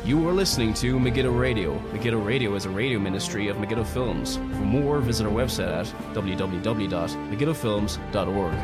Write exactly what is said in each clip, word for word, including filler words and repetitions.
You are listening to Megiddo Radio. Megiddo Radio is a radio ministry of Megiddo Films. For more, visit our website at w w w dot megiddo films dot org.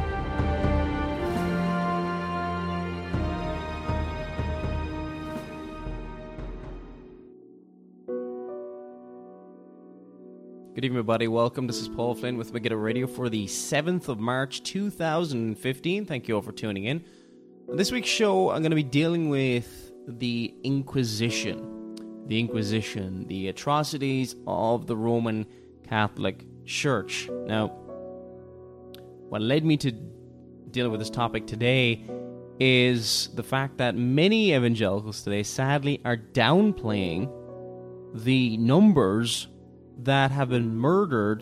Good evening, everybody. Welcome. This is Paul Flynn with Megiddo Radio for the seventh of March, two thousand fifteen. Thank you all for tuning in. On this week's show, I'm going to be dealing with the Inquisition. The Inquisition, the atrocities of the Roman Catholic Church. Now, what led me to deal with this topic today is the fact that many evangelicals today, sadly, are downplaying the numbers that have been murdered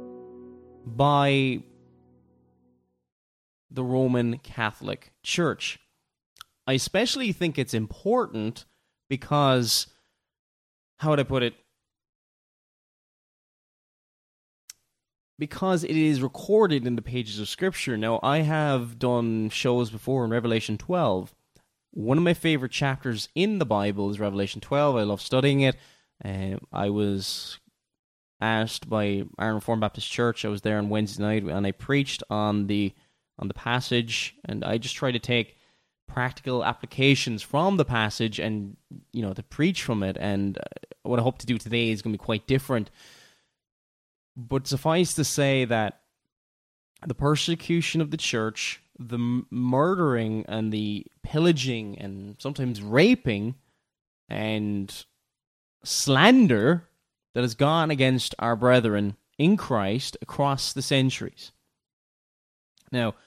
by the Roman Catholic Church. I especially think it's important because, how would I put it? Because it is recorded in the pages of Scripture. Now, I have done shows before in Revelation twelve. One of my favorite chapters in the Bible is Revelation twelve. I love studying it. Uh, I was asked by Iron Reformed Baptist Church. I was there on Wednesday night, and I preached on the on the passage, and I just try to take practical applications from the passage and, you know, to preach from it. And what I hope to do today is going to be quite different. But suffice to say that the persecution of the church, the m- murdering and the pillaging and sometimes raping and slander that has gone against our brethren in Christ across the centuries. Now,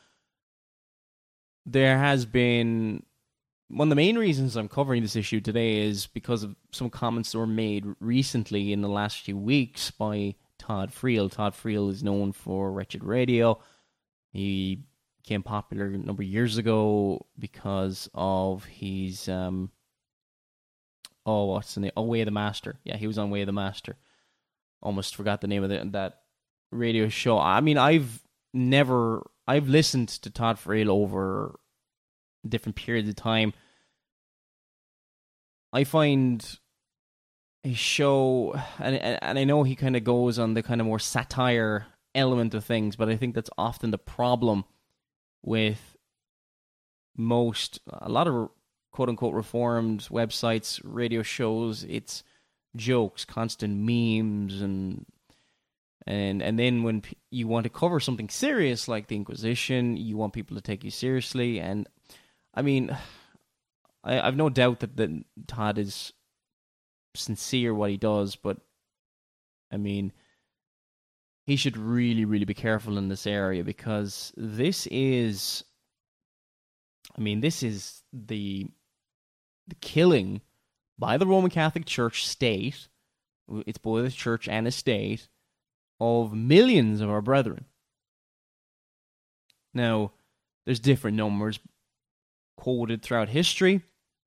there has been, one of the main reasons I'm covering this issue today is because of some comments that were made recently in the last few weeks by Todd Friel. Todd Friel is known for Wretched Radio. He became popular a number of years ago because of his, um, oh, what's the name? Oh, Way of the Master. Yeah, he was on Way of the Master. Almost forgot the name of the, that radio show. I mean, I've never... I've listened to Todd Friel over different periods of time. I find his show, and and I know he kind of goes on the kind of more satire element of things, but I think that's often the problem with most, a lot of quote-unquote reformed websites, radio shows. It's jokes, constant memes, and And and then when p- you want to cover something serious like the Inquisition, you want people to take you seriously. And, I mean, I, I've no doubt that, that Todd is sincere what he does, but, I mean, he should really, really be careful in this area, because this is, I mean, this is the the killing by the Roman Catholic Church state. It's both a church and a state, of millions of our brethren. Now, there's different numbers quoted throughout history,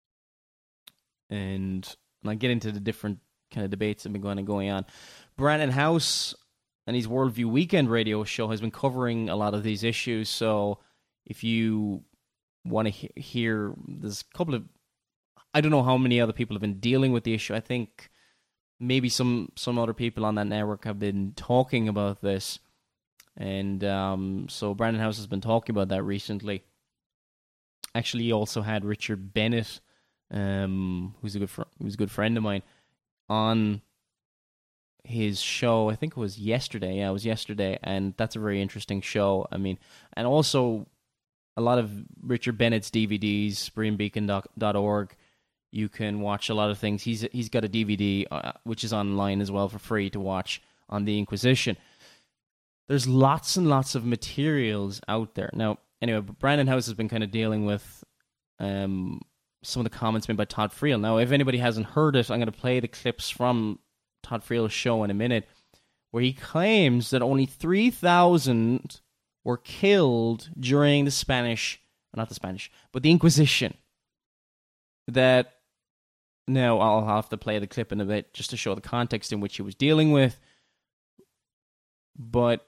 and, and I get into the different kind of debates that have been going, going on. Brandon House and his Worldview Weekend radio show has been covering a lot of these issues, so if you want to he- hear, there's a couple of, I don't know how many other people have been dealing with the issue. I think maybe some, some other people on that network have been talking about this. And um, so Brandon House has been talking about that recently. Actually, he also had Richard Bennett, um, who's a good fr- who's a good friend of mine, on his show. I think it was yesterday. Yeah, it was yesterday. And that's a very interesting show. I mean, and also a lot of Richard Bennett's D V Ds, berean beacon dot org. You can watch a lot of things. He's he's got a D V D uh, which is online as well for free to watch on the Inquisition. There's lots and lots of materials out there. Now, anyway, Brandon House has been kind of dealing with um, some of the comments made by Todd Friel. Now, if anybody hasn't heard it, I'm going to play the clips from Todd Friel's show in a minute, where he claims that only three thousand were killed during the Spanish, not the Spanish, but the Inquisition. That, now I'll have to play the clip in a bit just to show the context in which he was dealing with, but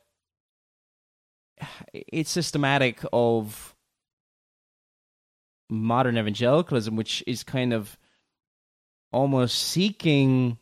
it's systematic of modern evangelicalism, which is kind of almost seeking...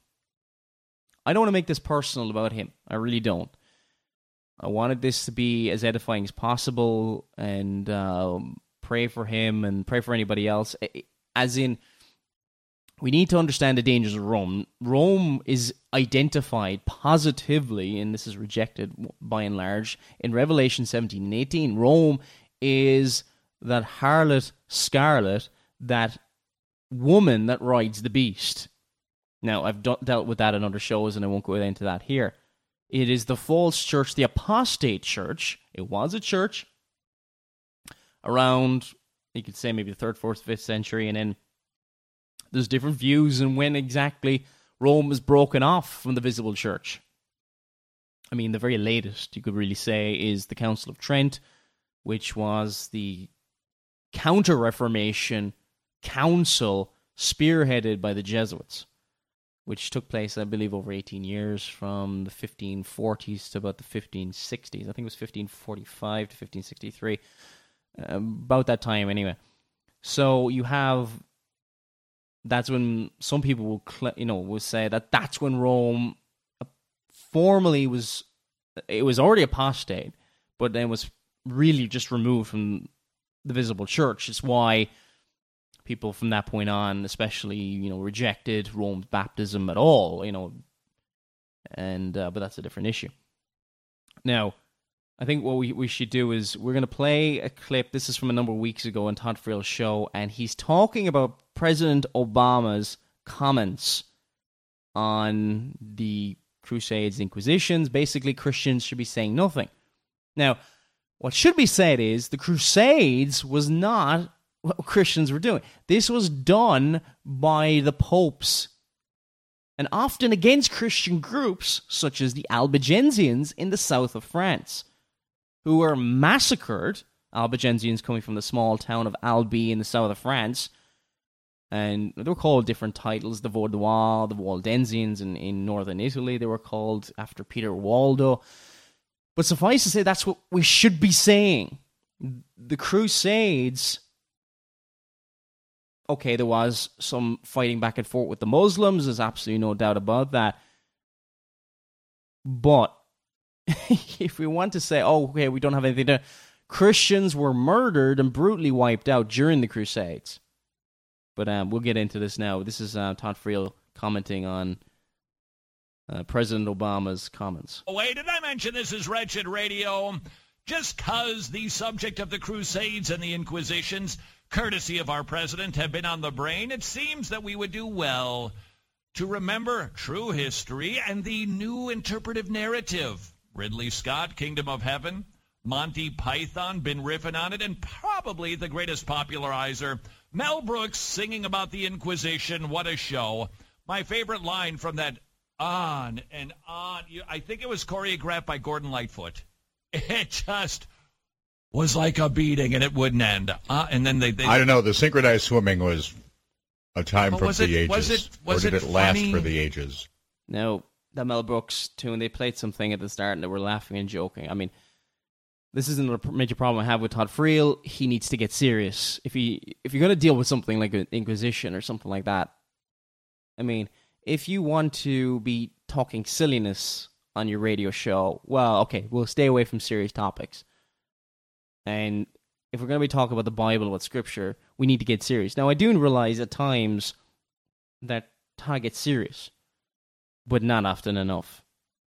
I don't want to make this personal about him. I really don't. I wanted this to be as edifying as possible, and um, pray for him and pray for anybody else. As in, we need to understand the dangers of Rome. Rome is identified positively, and this is rejected by and large, in Revelation seventeen and eighteen. Rome is that harlot scarlet, that woman that rides the beast. Now, I've d- dealt with that in other shows, and I won't go into that here. It is the false church, the apostate church. It was a church around, you could say maybe the third, fourth, fifth century, and then there's different views on when exactly Rome was broken off from the visible church. I mean, the very latest, you could really say, is the Council of Trent, which was the Counter-Reformation council spearheaded by the Jesuits, which took place, I believe, over eighteen years, from the fifteen forties to about the fifteen sixties. I think it was fifteen forty-five to fifteen sixty-three, uh, about that time anyway. So you have, that's when some people will, cl- you know, will say that that's when Rome formally was, it was already apostate, but then was really just removed from the visible church. It's why people from that point on, especially, you know, rejected Rome's baptism at all, you know, and, uh, but that's a different issue. Now, I think what we, we should do is we're going to play a clip. This is from a number of weeks ago on Todd Friel's show, and he's talking about President Obama's comments on the Crusades, Inquisitions. Basically, Christians should be saying nothing. Now, what should be said is the Crusades was not what Christians were doing. This was done by the popes, and often against Christian groups, such as the Albigensians in the south of France, who were massacred. Albigensians coming from the small town of Albi in the south of France, and they were called different titles, the Vaudois, the Waldensians in, in northern Italy, they were called after Peter Waldo. But suffice to say, that's what we should be saying. The Crusades... Okay, there was some fighting back and forth with the Muslims. There's absolutely no doubt about that. But if we want to say, oh, okay, we don't have anything to... Christians were murdered and brutally wiped out during the Crusades. But um, we'll get into this now. This is uh, Todd Friel commenting on uh, President Obama's comments. Oh, wait, did I mention this is Wretched Radio? Just because the subject of the Crusades and the Inquisitions, courtesy of our president, have been on the brain, it seems that we would do well to remember true history and the new interpretive narrative. Ridley Scott, Kingdom of Heaven, Monty Python, been riffing on it, and probably the greatest popularizer, Mel Brooks, singing about the Inquisition. What a show. My favorite line from that, on and on, I think it was choreographed by Gordon Lightfoot. It just... was like a beating, and it wouldn't end. Uh, and then they, they... I don't know. The synchronized swimming was a time from was the it, ages. Was it, was or did it, it last funny? for the ages? No, that Mel Brooks tune, they played something at the start, and they were laughing and joking. I mean, this isn't a major problem I have with Todd Friel. He needs to get serious. If he if you're going to deal with something like an Inquisition or something like that, I mean, if you want to be talking silliness on your radio show, well, okay, we'll stay away from serious topics. And if we're going to be talking about the Bible, about Scripture, we need to get serious. Now, I do realize at times that Todd gets serious, but not often enough.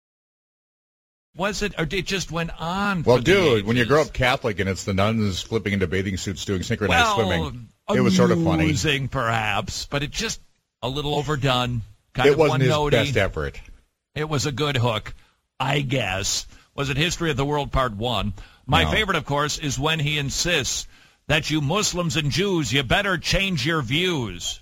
Was it, or it just went on? Well, for dude, the when you grow up Catholic and it's the nuns flipping into bathing suits doing synchronized well, swimming, it was sort of funny. Amusing, perhaps, but it just a little overdone. Kind it of wasn't his one-notey. best effort. It was a good hook, I guess. Was it History of the World Part One? My No. favorite, of course, is when he insists that you Muslims and Jews, you better change your views.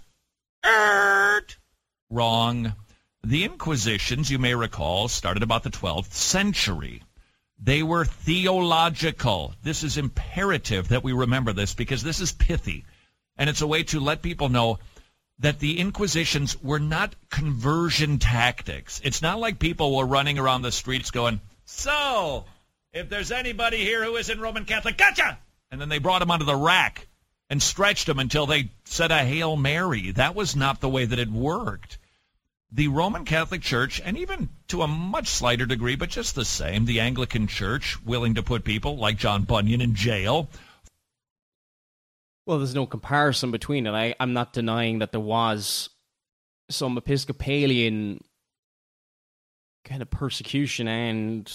Er, wrong. The Inquisitions, you may recall, started about the twelfth century. They were theological. This is imperative that we remember this because this is pithy. And it's a way to let people know that the Inquisitions were not conversion tactics. It's not like people were running around the streets going, so, if there's anybody here who isn't Roman Catholic, gotcha! And then they brought him onto the rack. and stretched them until they said a Hail Mary. That was not the way that it worked. The Roman Catholic Church, and even to a much slighter degree, but just the same, the Anglican Church, willing to put people like John Bunyan in jail. Well, there's no comparison between it. I, I'm not denying that there was some Episcopalian kind of persecution and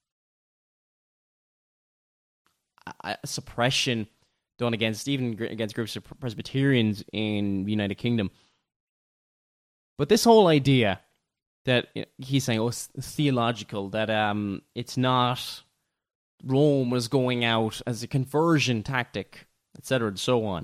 uh, suppression done against, even against groups of Presbyterians in the United Kingdom. But this whole idea that he's saying, oh, it's theological, that um, it's not Rome was going out as a conversion tactic, et cetera, and so on.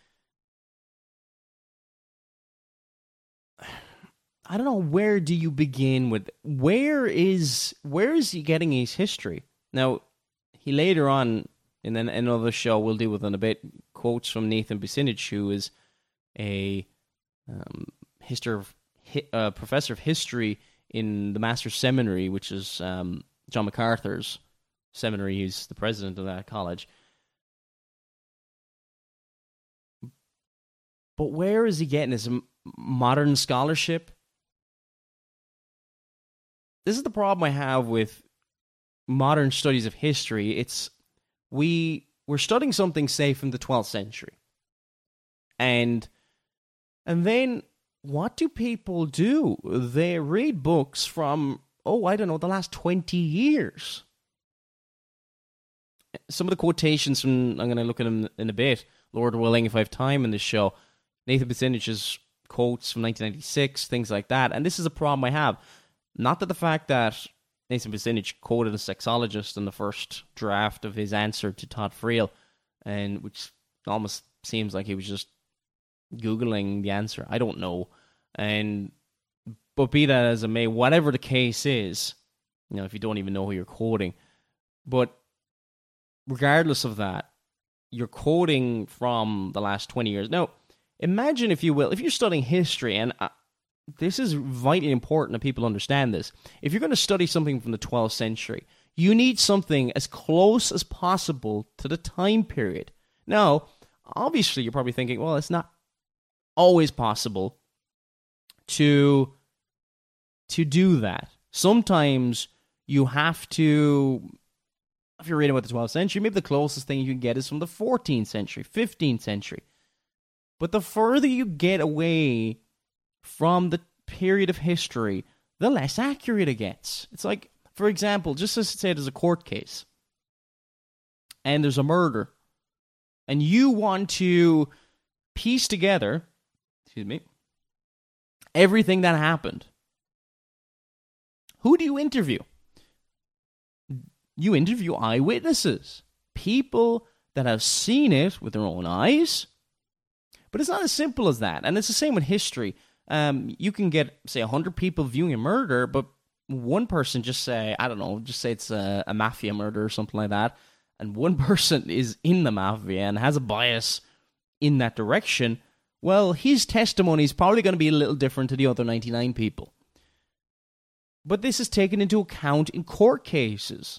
I don't know, where do you begin with, where is, where is he getting his history? Now, he later on, in an, another show we'll deal with in a bit, quotes from Nathan Bucinich, who is a um, history of, uh, professor of history in the Master's Seminary, which is um, John MacArthur's seminary. He's the president of that college. But where is he getting his modern scholarship? This is the problem I have with modern studies of history. It's we we're studying something, say, from the twelfth century, and and then what do people do? They read books from, oh, I don't know, the last twenty years. Some of the quotations from, I'm going to look at them in a bit, Lord willing, if I have time in this show, Nathan Bucinich's quotes from nineteen ninety-six, things like that. And this is a problem I have. Not that the fact that Nathan Bucinich quoted a sexologist in the first draft of his answer to Todd Friel, and which almost seems like he was just Googling the answer. I don't know. And but be that as it may, whatever the case is, you know, if you don't even know who you're quoting, but regardless of that, you're quoting from the last twenty years. Now, imagine, if you will, if you're studying history, and uh, this is vitally important that people understand this. If you're going to study something from the twelfth century, you need something as close as possible to the time period. Now, obviously, you're probably thinking, well, it's not always possible to, to do that. Sometimes you have to, if you're reading about the twelfth century, maybe the closest thing you can get is from the fourteenth century, fifteenth century. But the further you get away from the period of history, the less accurate it gets. It's like, for example, just as say there's a court case, and there's a murder, and you want to piece together, excuse me, everything that happened. Who do you interview? You interview eyewitnesses, people that have seen it with their own eyes. But it's not as simple as that. And it's the same with history. Um, you can get, say, one hundred people viewing a murder, but one person just say, I don't know, just say it's a, a mafia murder or something like that, and one person is in the mafia and has a bias in that direction, well, his testimony is probably going to be a little different to the other ninety-nine people. But this is taken into account in court cases.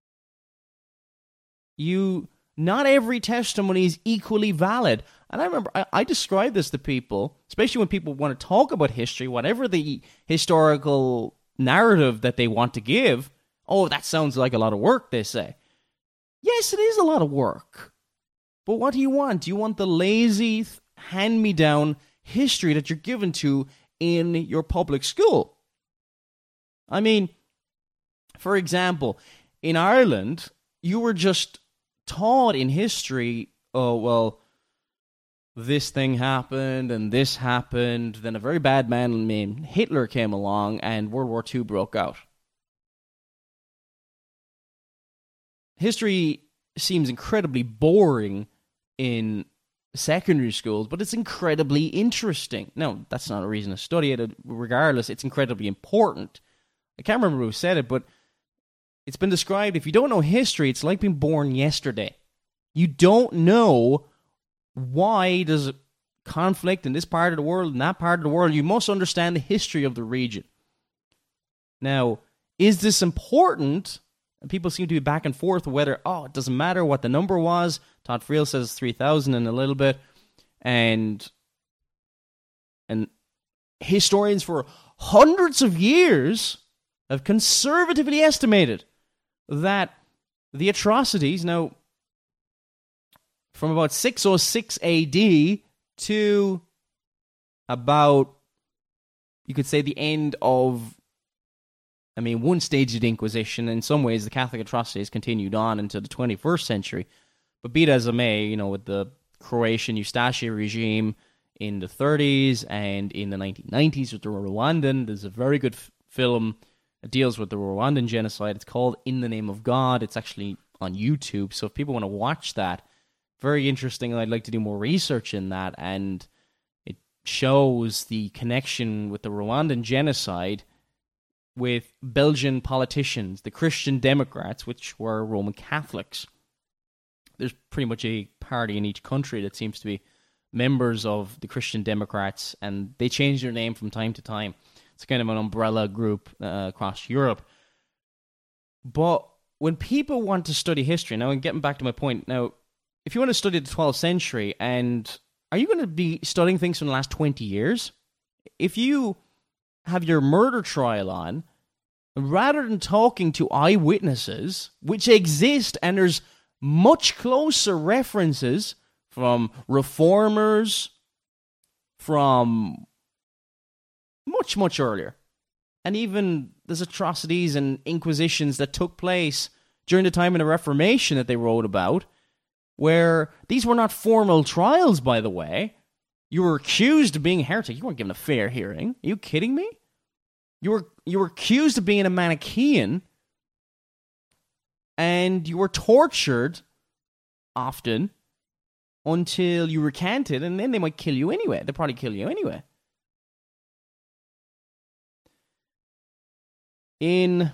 You, not every testimony is equally valid. And I remember, I, I describe this to people, especially when people want to talk about history, whatever the historical narrative that they want to give. Oh, that sounds like a lot of work, they say. Yes, it is a lot of work. But what do you want? Do you want the lazy, hand-me-down history that you're given to in your public school? I mean, for example, in Ireland, you were just taught in history, oh, well, this thing happened and this happened, then a very bad man named Hitler came along and World War Two broke out. History seems incredibly boring in secondary schools, but it's incredibly interesting. Now, that's not a reason to study it. Regardless, it's incredibly important. I can't remember who said it, but it's been described, if you don't know history, it's like being born yesterday. You don't know why there's conflict in this part of the world and that part of the world. You must understand the history of the region. Now, is this important? And people seem to be back and forth whether, oh, it doesn't matter what the number was. Todd Friel says three thousand and a little bit. And, and historians for hundreds of years have conservatively estimated that the atrocities, now, from about six oh six A D to about, you could say, the end of, I mean, one stage of the Inquisition. In some ways, the Catholic atrocities continued on into the twenty-first century. But be it as it may, you know, with the Croatian Ustashi regime in the thirties and in the nineteen nineties with the Rwandan, there's a very good f- film that deals with the Rwandan genocide. It's called In the Name of God. It's actually on YouTube. So if people want to watch that, very interesting. I'd like to do more research in that. And it shows the connection with the Rwandan genocide with Belgian politicians, the Christian Democrats, which were Roman Catholics. There's pretty much a party in each country that seems to be members of the Christian Democrats, and they change their name from time to time. It's kind of an umbrella group uh, across Europe. But when people want to study history, now I'm getting back to my point, now, if you want to study the twelfth century, and are you going to be studying things from the last twenty years? If you have your murder trial on, rather than talking to eyewitnesses, which exist, and there's much closer references from reformers, from much, much earlier. And even there's atrocities and inquisitions that took place during the time of the Reformation that they wrote about, where these were not formal trials, by the way. You were accused of being a heretic. You weren't given a fair hearing. Are you kidding me? You were, you were accused of being a Manichaean, and you were tortured often until you recanted, and then they might kill you anyway. They'd probably kill you anyway. In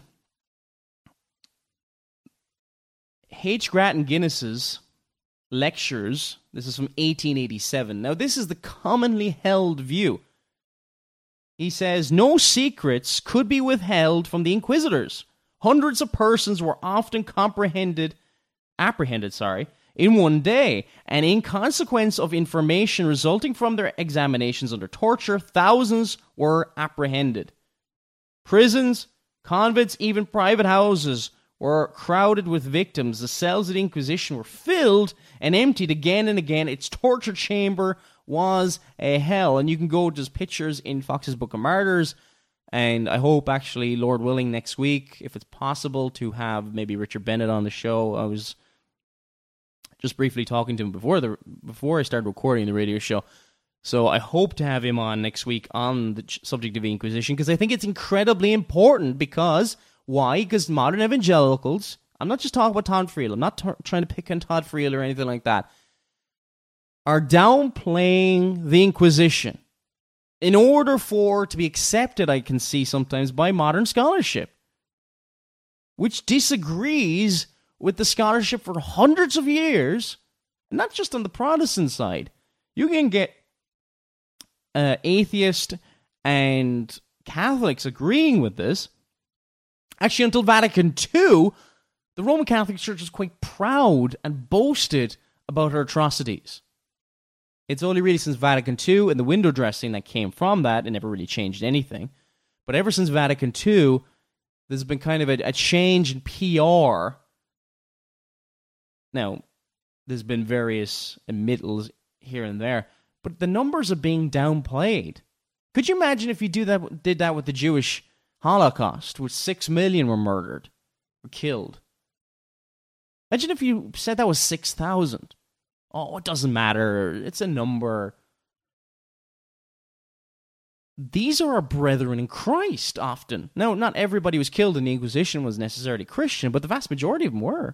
H. Grattan Guinness's lectures, this is from eighteen eighty-seven. Now, this is the commonly held view. He says, no secrets could be withheld from the inquisitors. Hundreds of persons were often comprehended, apprehended, sorry, in one day, and in consequence of information resulting from their examinations under torture, thousands were apprehended. Prisons, convents, even private houses were crowded with victims. The cells of the Inquisition were filled and emptied again and again. Its torture chamber was a hell. And you can go to his pictures in Fox's Book of Martyrs. And I hope, actually, Lord willing, next week, if it's possible, to have maybe Richard Bennett on the show. I was just briefly talking to him before the before I started recording the radio show. So I hope to have him on next week on the subject of the Inquisition, because I think it's incredibly important. Because, why? Because modern evangelicals, I'm not just talking about Todd Friel, I'm not t- trying to pick on Todd Friel or anything like that, are downplaying the Inquisition in order for it to be accepted, I can see sometimes, by modern scholarship, which disagrees with the scholarship for hundreds of years, not just on the Protestant side. You can get uh, atheist and Catholics agreeing with this. Actually, until Vatican Two, the Roman Catholic Church was quite proud and boasted about her atrocities. It's only really since Vatican Two and the window dressing that came from that, it never really changed anything. But ever since Vatican Two, there's been kind of a, a change in P R. Now, there's been various emittals here and there, but the numbers are being downplayed. Could you imagine if you do that, did that with the Jewish Holocaust, where six million were murdered or killed? Imagine if you said that was six thousand. Oh, it doesn't matter. It's a number. These are our brethren in Christ, often. Now, not everybody who was killed in the Inquisition was necessarily Christian, but the vast majority of them were.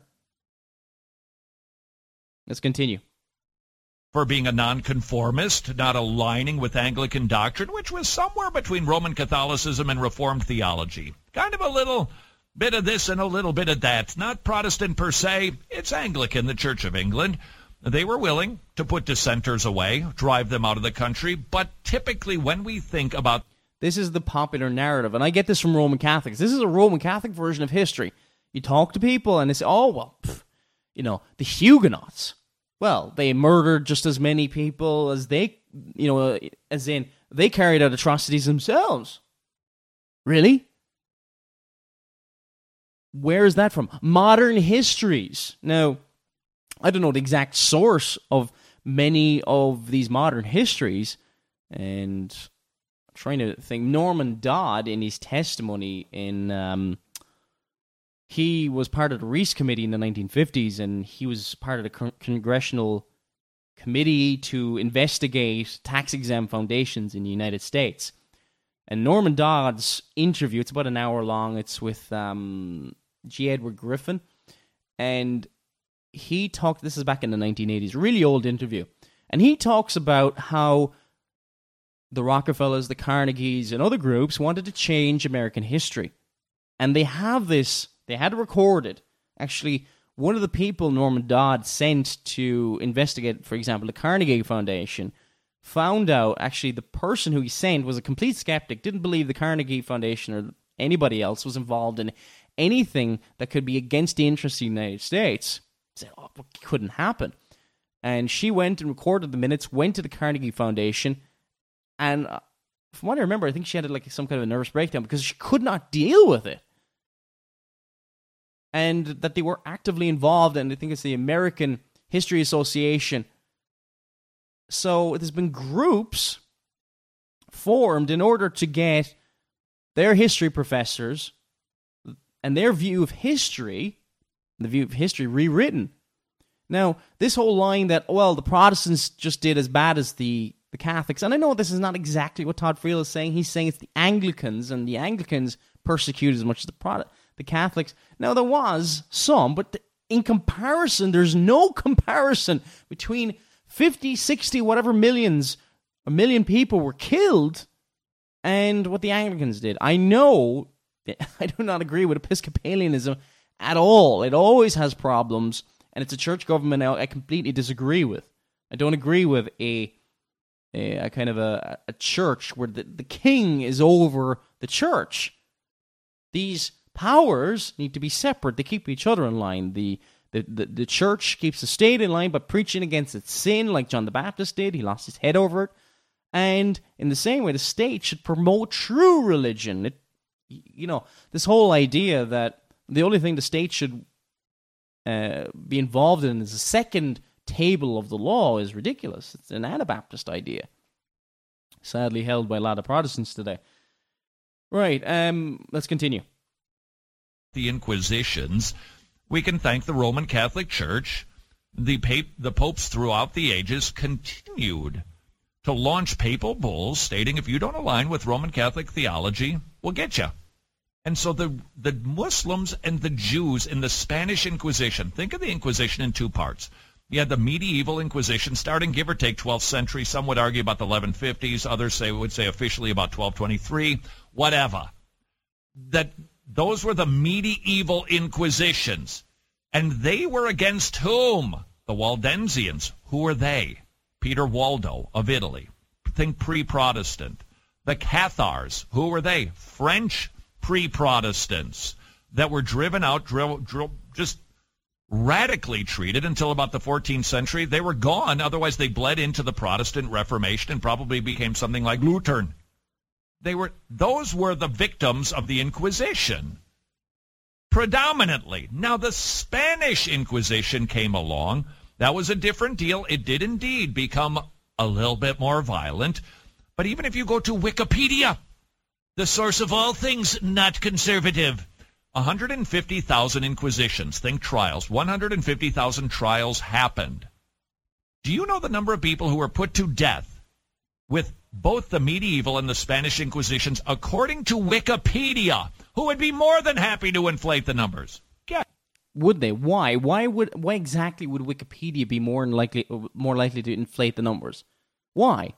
Let's continue. For being a nonconformist, not aligning with Anglican doctrine, which was somewhere between Roman Catholicism and Reformed theology. Kind of a little bit of this and a little bit of that. Not Protestant per se, it's Anglican, the Church of England. They were willing to put dissenters away, drive them out of the country, but typically when we think about... This is the popular narrative, and I get this from Roman Catholics. This is a Roman Catholic version of history. You talk to people and they say, oh, well, pff, you know, the Huguenots, well, they murdered just as many people as they, you know, as in they carried out atrocities themselves. Really? Where is that from? Modern histories. Now, I don't know the exact source of many of these modern histories, and I'm trying to think. Norman Dodd, in his testimony, in um, he was part of the Reece Committee in the nineteen fifties, and he was part of the con- congressional committee to investigate tax-exempt foundations in the United States. And Norman Dodd's interview, it's about an hour long, it's with um, G. Edward Griffin, and he talked, this is back in the nineteen eighties, really old interview, and he talks about how the Rockefellers, the Carnegies, and other groups wanted to change American history. And they have this, they had it recorded. Actually, one of the people Norman Dodd sent to investigate, for example, the Carnegie Foundation, found out, actually, the person who he sent was a complete skeptic, didn't believe the Carnegie Foundation or anybody else was involved in anything that could be against the interests of the United States. Said, oh, it couldn't happen. And she went and recorded the minutes, went to the Carnegie Foundation, and uh, from what I remember, I think she had like some kind of a nervous breakdown because she could not deal with it. And that they were actively involved, and I think it's the American History Association. So there's been groups formed in order to get their history professors and their view of history, the view of history rewritten. Now, this whole line that, well, the Protestants just did as bad as the, the Catholics, and I know this is not exactly what Todd Friel is saying. He's saying it's the Anglicans, and the Anglicans persecuted as much as the Protestants. The Catholics. Now, there was some, but in comparison, there's no comparison between fifty, sixty, whatever millions, a million people were killed and what the Anglicans did. I know, I do not agree with Episcopalianism at all. It always has problems, and it's a church government I completely disagree with. I don't agree with a a, a kind of a, a church where the, the king is over the church. These powers need to be separate. They keep each other in line. The, the the the church keeps the state in line by preaching against its sin, like John the Baptist did. He lost his head over it. And in the same way, the state should promote true religion. It, you know, this whole idea that the only thing the state should uh, be involved in is the second table of the law is ridiculous. It's an Anabaptist idea, sadly held by a lot of Protestants today. Right, um, let's continue. The Inquisitions, we can thank the Roman Catholic Church. The pape, the popes throughout the ages continued to launch papal bulls stating if you don't align with Roman Catholic theology, we'll get you. And so the the Muslims and the Jews in the Spanish Inquisition, think of the Inquisition in two parts. You had the medieval Inquisition starting, give or take, twelfth century. Some would argue about the eleven fifties. Others say would say officially about twelve twenty-three. Whatever. That those were the medieval Inquisitions. And they were against whom? The Waldensians. Who were they? Peter Waldo of Italy. Think pre-Protestant. The Cathars. Who were they? French pre-Protestants that were driven out, drill, drill, just radically treated until about the fourteenth century. They were gone. Otherwise, they bled into the Protestant Reformation and probably became something like Lutheran. They were; those were the victims of the Inquisition, predominantly. Now, the Spanish Inquisition came along. That was a different deal. It did indeed become a little bit more violent. But even if you go to Wikipedia, the source of all things not conservative, one hundred fifty thousand inquisitions, think trials, one hundred fifty thousand trials happened. Do you know the number of people who were put to death with both the medieval and the Spanish Inquisitions, according to Wikipedia, who would be more than happy to inflate the numbers? Yeah. Would they? Why? Why would? Why exactly would Wikipedia be more likely, more likely to inflate the numbers? Why?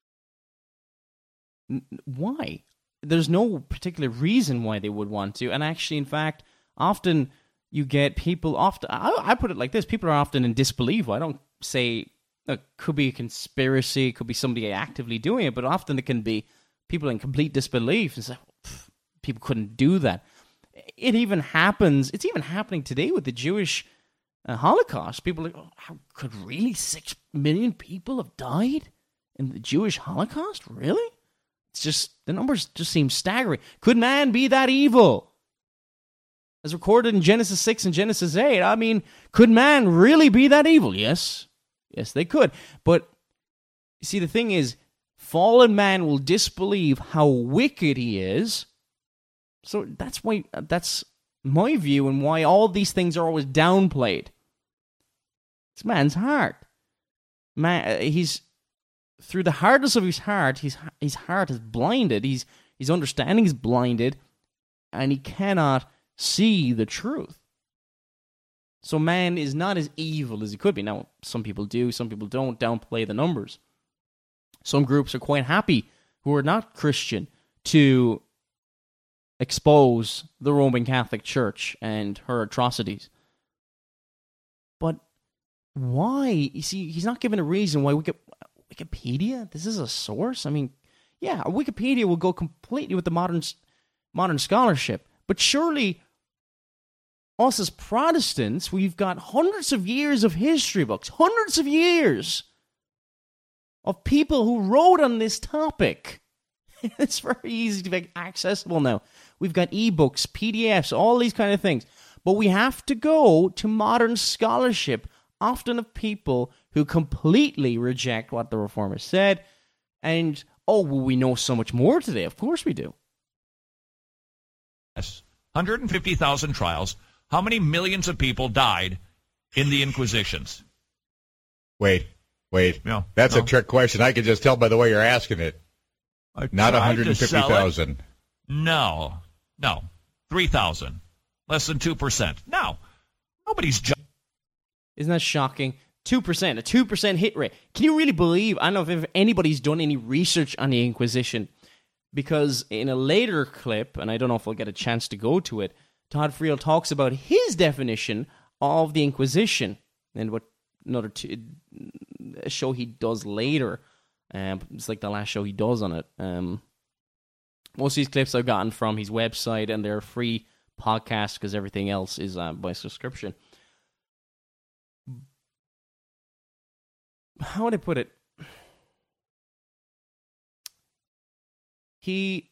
N- why? There's no particular reason why they would want to. And actually, in fact, often you get people. Often, I, I put it like this: people are often in disbelief. I don't say. It could be a conspiracy, it could be somebody actively doing it, but often it can be people in complete disbelief and say, people couldn't do that. It even happens, it's even happening today with the Jewish uh, Holocaust. People are like, oh, how could really six million people have died in the Jewish Holocaust? Really? It's just, the numbers just seem staggering. Could man be that evil? As recorded in Genesis six and Genesis eight, I mean, could man really be that evil? Yes. Yes, they could. But, you see, the thing is, fallen man will disbelieve how wicked he is. So that's why, that's my view and why all these things are always downplayed. It's man's heart. Man, he's... Through the hardness of his heart, his his heart is blinded. He's, his understanding is blinded, and he cannot see the truth. So man is not as evil as he could be. Now, some people do, some people don't downplay the numbers. Some groups are quite happy, who are not Christian, to expose the Roman Catholic Church and her atrocities. But why? You see, he's not given a reason why we could... Wikipedia? This is a source? I mean, yeah, Wikipedia will go completely with the modern modern scholarship. But surely, us as Protestants, we've got hundreds of years of history books, hundreds of years of people who wrote on this topic. It's very easy to make accessible now. We've got ebooks, P D Fs, all these kind of things. But we have to go to modern scholarship, often of people who completely reject what the Reformers said. And, oh, well, we know so much more today. Of course we do. Yes. one hundred fifty thousand trials. How many millions of people died in the Inquisitions? Wait, wait. No, That's no. a trick question. I can just tell by the way you're asking it. I Not tried one hundred fifty thousand. No, no. three thousand. Less than two percent. No. Nobody's just... Isn't that shocking? two percent, a two percent hit rate. Can you really believe, I don't know if anybody's done any research on the Inquisition, because in a later clip, and I don't know if I'll get a chance to go to it, Todd Friel talks about his definition of the Inquisition, and what another t- a show he does later. Um, it's like the last show he does on it. Um, most of these clips I've gotten from his website, and they're free podcasts because everything else is uh, by subscription. How would I put it? He,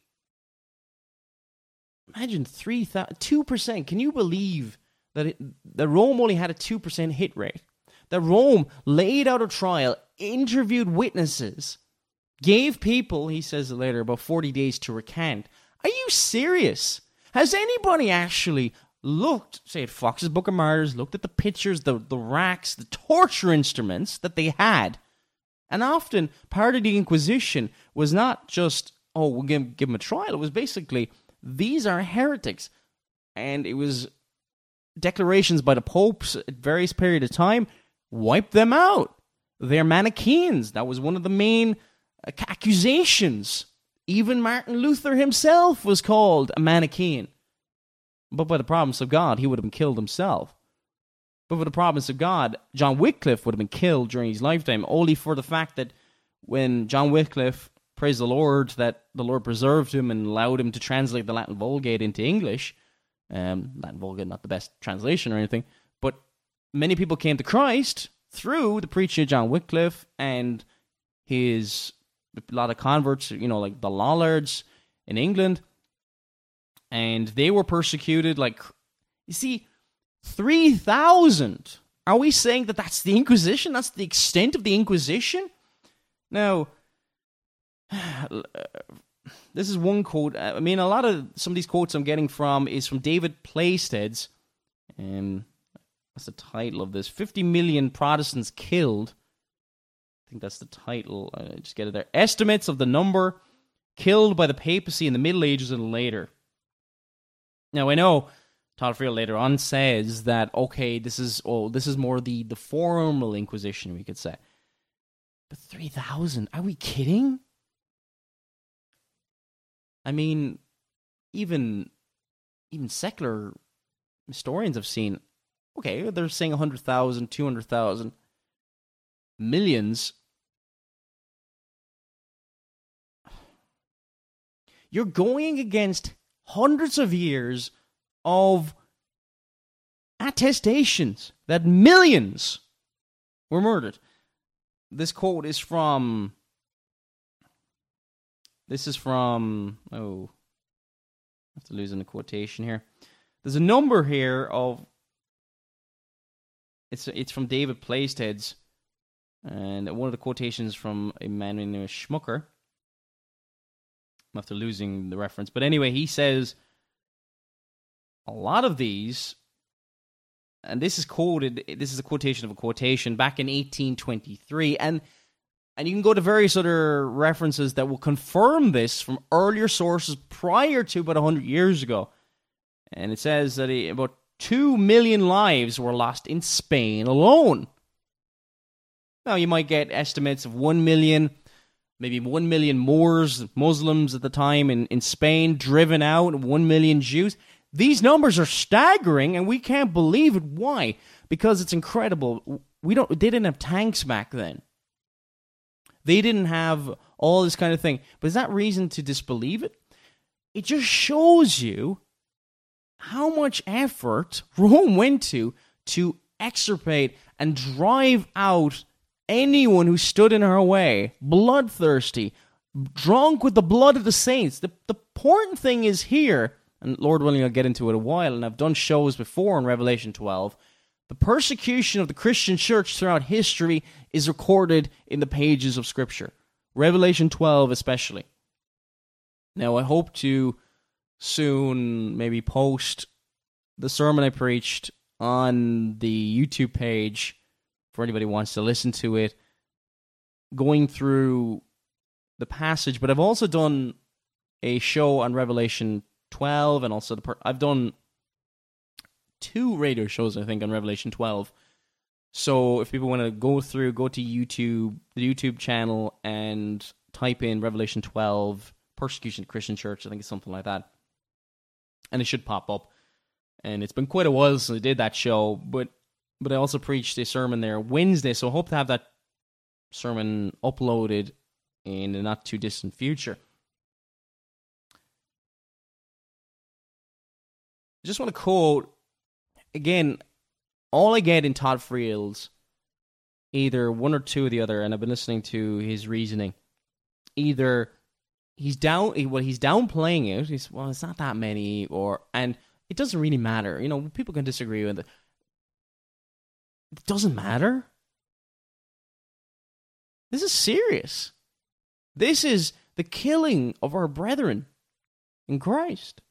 imagine three thousand, two percent. Can you believe that, it, that Rome only had a two percent hit rate? That Rome laid out a trial, interviewed witnesses, gave people, he says later, about forty days to recant. Are you serious? Has anybody actually looked, say at Fox's Book of Martyrs, looked at the pictures, the, the racks, the torture instruments that they had? And often, part of the Inquisition was not just, oh, we'll give, give them a trial. It was basically, these are heretics. And it was declarations by the popes at various periods of time, wipe them out. They're Manichaeans. That was one of the main accusations. Even Martin Luther himself was called a Manichaean. But by the providence of God, he would have been killed himself. But for the providence of God, John Wycliffe would have been killed during his lifetime, only for the fact that when John Wycliffe, praise the Lord, that the Lord preserved him and allowed him to translate the Latin Vulgate into English. Um, Latin Vulgate, not the best translation or anything, but many people came to Christ through the preaching of John Wycliffe and his, a lot of converts, you know, like the Lollards in England. And they were persecuted, like, you see, three thousand. Are we saying that that's the Inquisition? That's the extent of the Inquisition? Now, this is one quote. I mean, a lot of some of these quotes I'm getting from is from David Plaisted. Um, what's the title of this? fifty million Protestants killed. I think that's the title. I just get it there. Estimates of the number killed by the papacy in the Middle Ages and later. Now, I know Todd Friel later on says that, okay, this is oh, this is more the, the formal Inquisition, we could say. But three thousand? Are we kidding? I mean, even even secular historians have seen, okay, they're saying one hundred thousand, two hundred thousand, millions. You're going against hundreds of years of attestations that millions were murdered. This quote is from... This is from... Oh, I have to lose in the quotation here. There's a number here of... It's it's from David Plaisted, and one of the quotations from a man named Schmucker. I'm after losing the reference. But anyway, he says a lot of these, and this is quoted, this is a quotation of a quotation back in eighteen twenty-three, and and you can go to various other references that will confirm this from earlier sources prior to about one hundred years ago. And it says that about two million lives were lost in Spain alone. Now, you might get estimates of one million, maybe one million Moors, Muslims at the time in, in Spain, driven out, one million Jews. These numbers are staggering, and we can't believe it. Why? Because it's incredible. We don't. They didn't have tanks back then. They didn't have all this kind of thing. But is that reason to disbelieve it? It just shows you how much effort Rome went to to extirpate and drive out anyone who stood in her way, bloodthirsty, drunk with the blood of the saints. The, the important thing is here, and Lord willing I'll get into it a while, and I've done shows before in Revelation twelve, the persecution of the Christian church throughout history is recorded in the pages of Scripture. Revelation twelve especially. Now, I hope to soon maybe post the sermon I preached on the YouTube page for anybody who wants to listen to it, going through the passage. But I've also done a show on Revelation twelve, and also the per- I've done two radio shows, I think, on Revelation twelve. So if people want to go through, go to YouTube, the YouTube channel, and type in Revelation twelve, Persecution of the Christian Church, I think it's something like that, and it should pop up. And it's been quite a while since I did that show, but but I also preached a sermon there Wednesday, so I hope to have that sermon uploaded in the not-too-distant future. I just want to quote, again, all I get in Todd Friel's, either one or two or the other, and I've been listening to his reasoning, either he's down, well, he's downplaying it, he's, well, it's not that many, or, and it doesn't really matter. You know, people can disagree with it. It doesn't matter. This is serious. This is the killing of our brethren in Christ.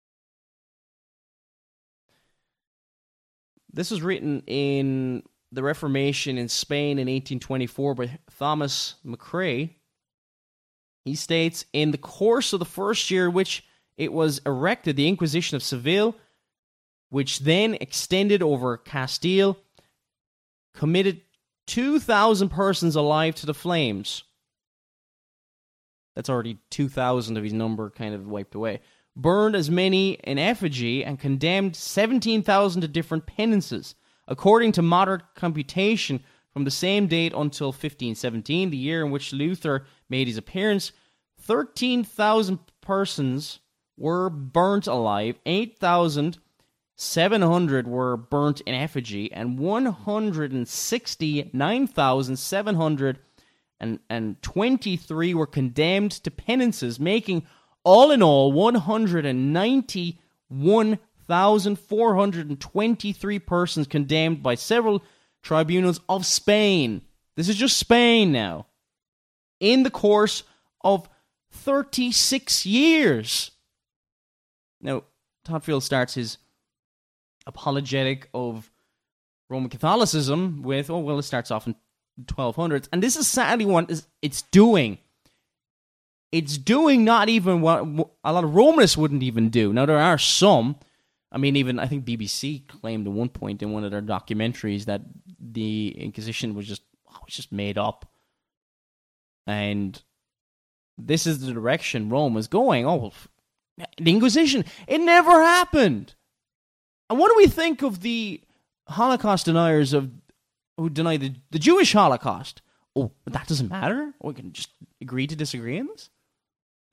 This was written in the Reformation in Spain in eighteen twenty-four by Thomas McCrae. He states, in the course of the first year which it was erected, the Inquisition of Seville, which then extended over Castile, committed two thousand persons alive to the flames. That's already two thousand of his number kind of wiped away. Burned as many in effigy, and condemned seventeen thousand to different penances. According to modern computation, from the same date until fifteen seventeen, the year in which Luther made his appearance, thirteen thousand persons were burnt alive, eight thousand seven hundred were burnt in effigy, and one hundred sixty-nine thousand seven hundred twenty-three were condemned to penances, making all in all one hundred ninety-one thousand four hundred twenty-three persons condemned by several tribunals of Spain. This is just Spain now. In the course of thirty-six years. Now, Todd Friel starts his apologetic of Roman Catholicism with, oh, well, it starts off in twelve hundreds. And this is sadly what it's doing. It's doing not even what a lot of Romanists wouldn't even do. Now, there are some. I mean, even, I think B B C claimed at one point in one of their documentaries that the Inquisition was just, oh, was just made up. And this is the direction Rome is going. Oh, well, the Inquisition, it never happened. And what do we think of the Holocaust deniers of who deny the, the Jewish Holocaust? Oh, but that doesn't matter? We can just agree to disagree on this?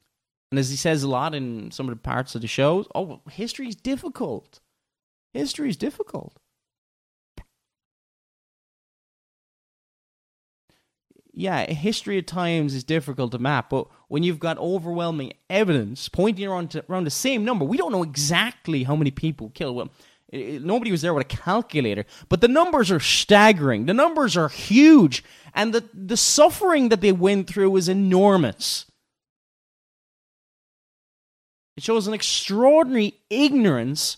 And as he says a lot in some of the parts of the show, oh, history is difficult. History is difficult. Yeah, history at times is difficult to map, but when you've got overwhelming evidence pointing around, to, around the same number, we don't know exactly how many people killed. Well, it, it, nobody was there with a calculator, but the numbers are staggering. The numbers are huge, and the, the suffering that they went through is enormous. It shows an extraordinary ignorance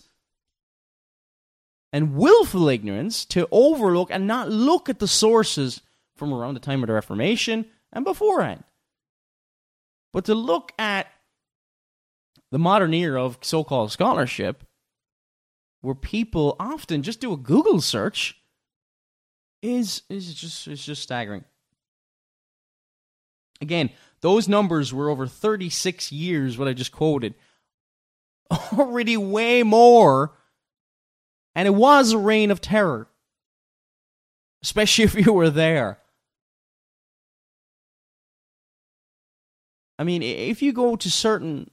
and willful ignorance to overlook and not look at the sources from around the time of the Reformation and beforehand. But to look at the modern era of so-called scholarship, where people often just do a Google search, is is just is just staggering. Again, those numbers were over thirty-six years, what I just quoted. Already way more, and it was a reign of terror, especially if you were there. I mean, if you go to certain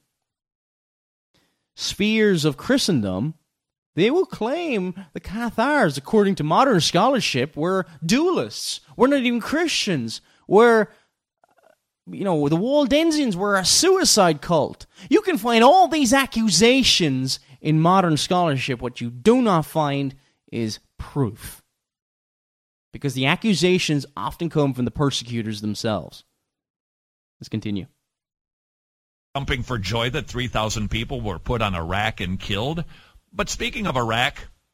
spheres of Christendom, they will claim the Cathars, according to modern scholarship, were dualists. We're not even Christians. We're, you know, the Waldensians were a suicide cult. You can find all these accusations in modern scholarship. What you do not find is proof. Because the accusations often come from the persecutors themselves. Let's continue. Jumping for joy that three thousand people were put on Iraq and killed. But speaking of Iraq,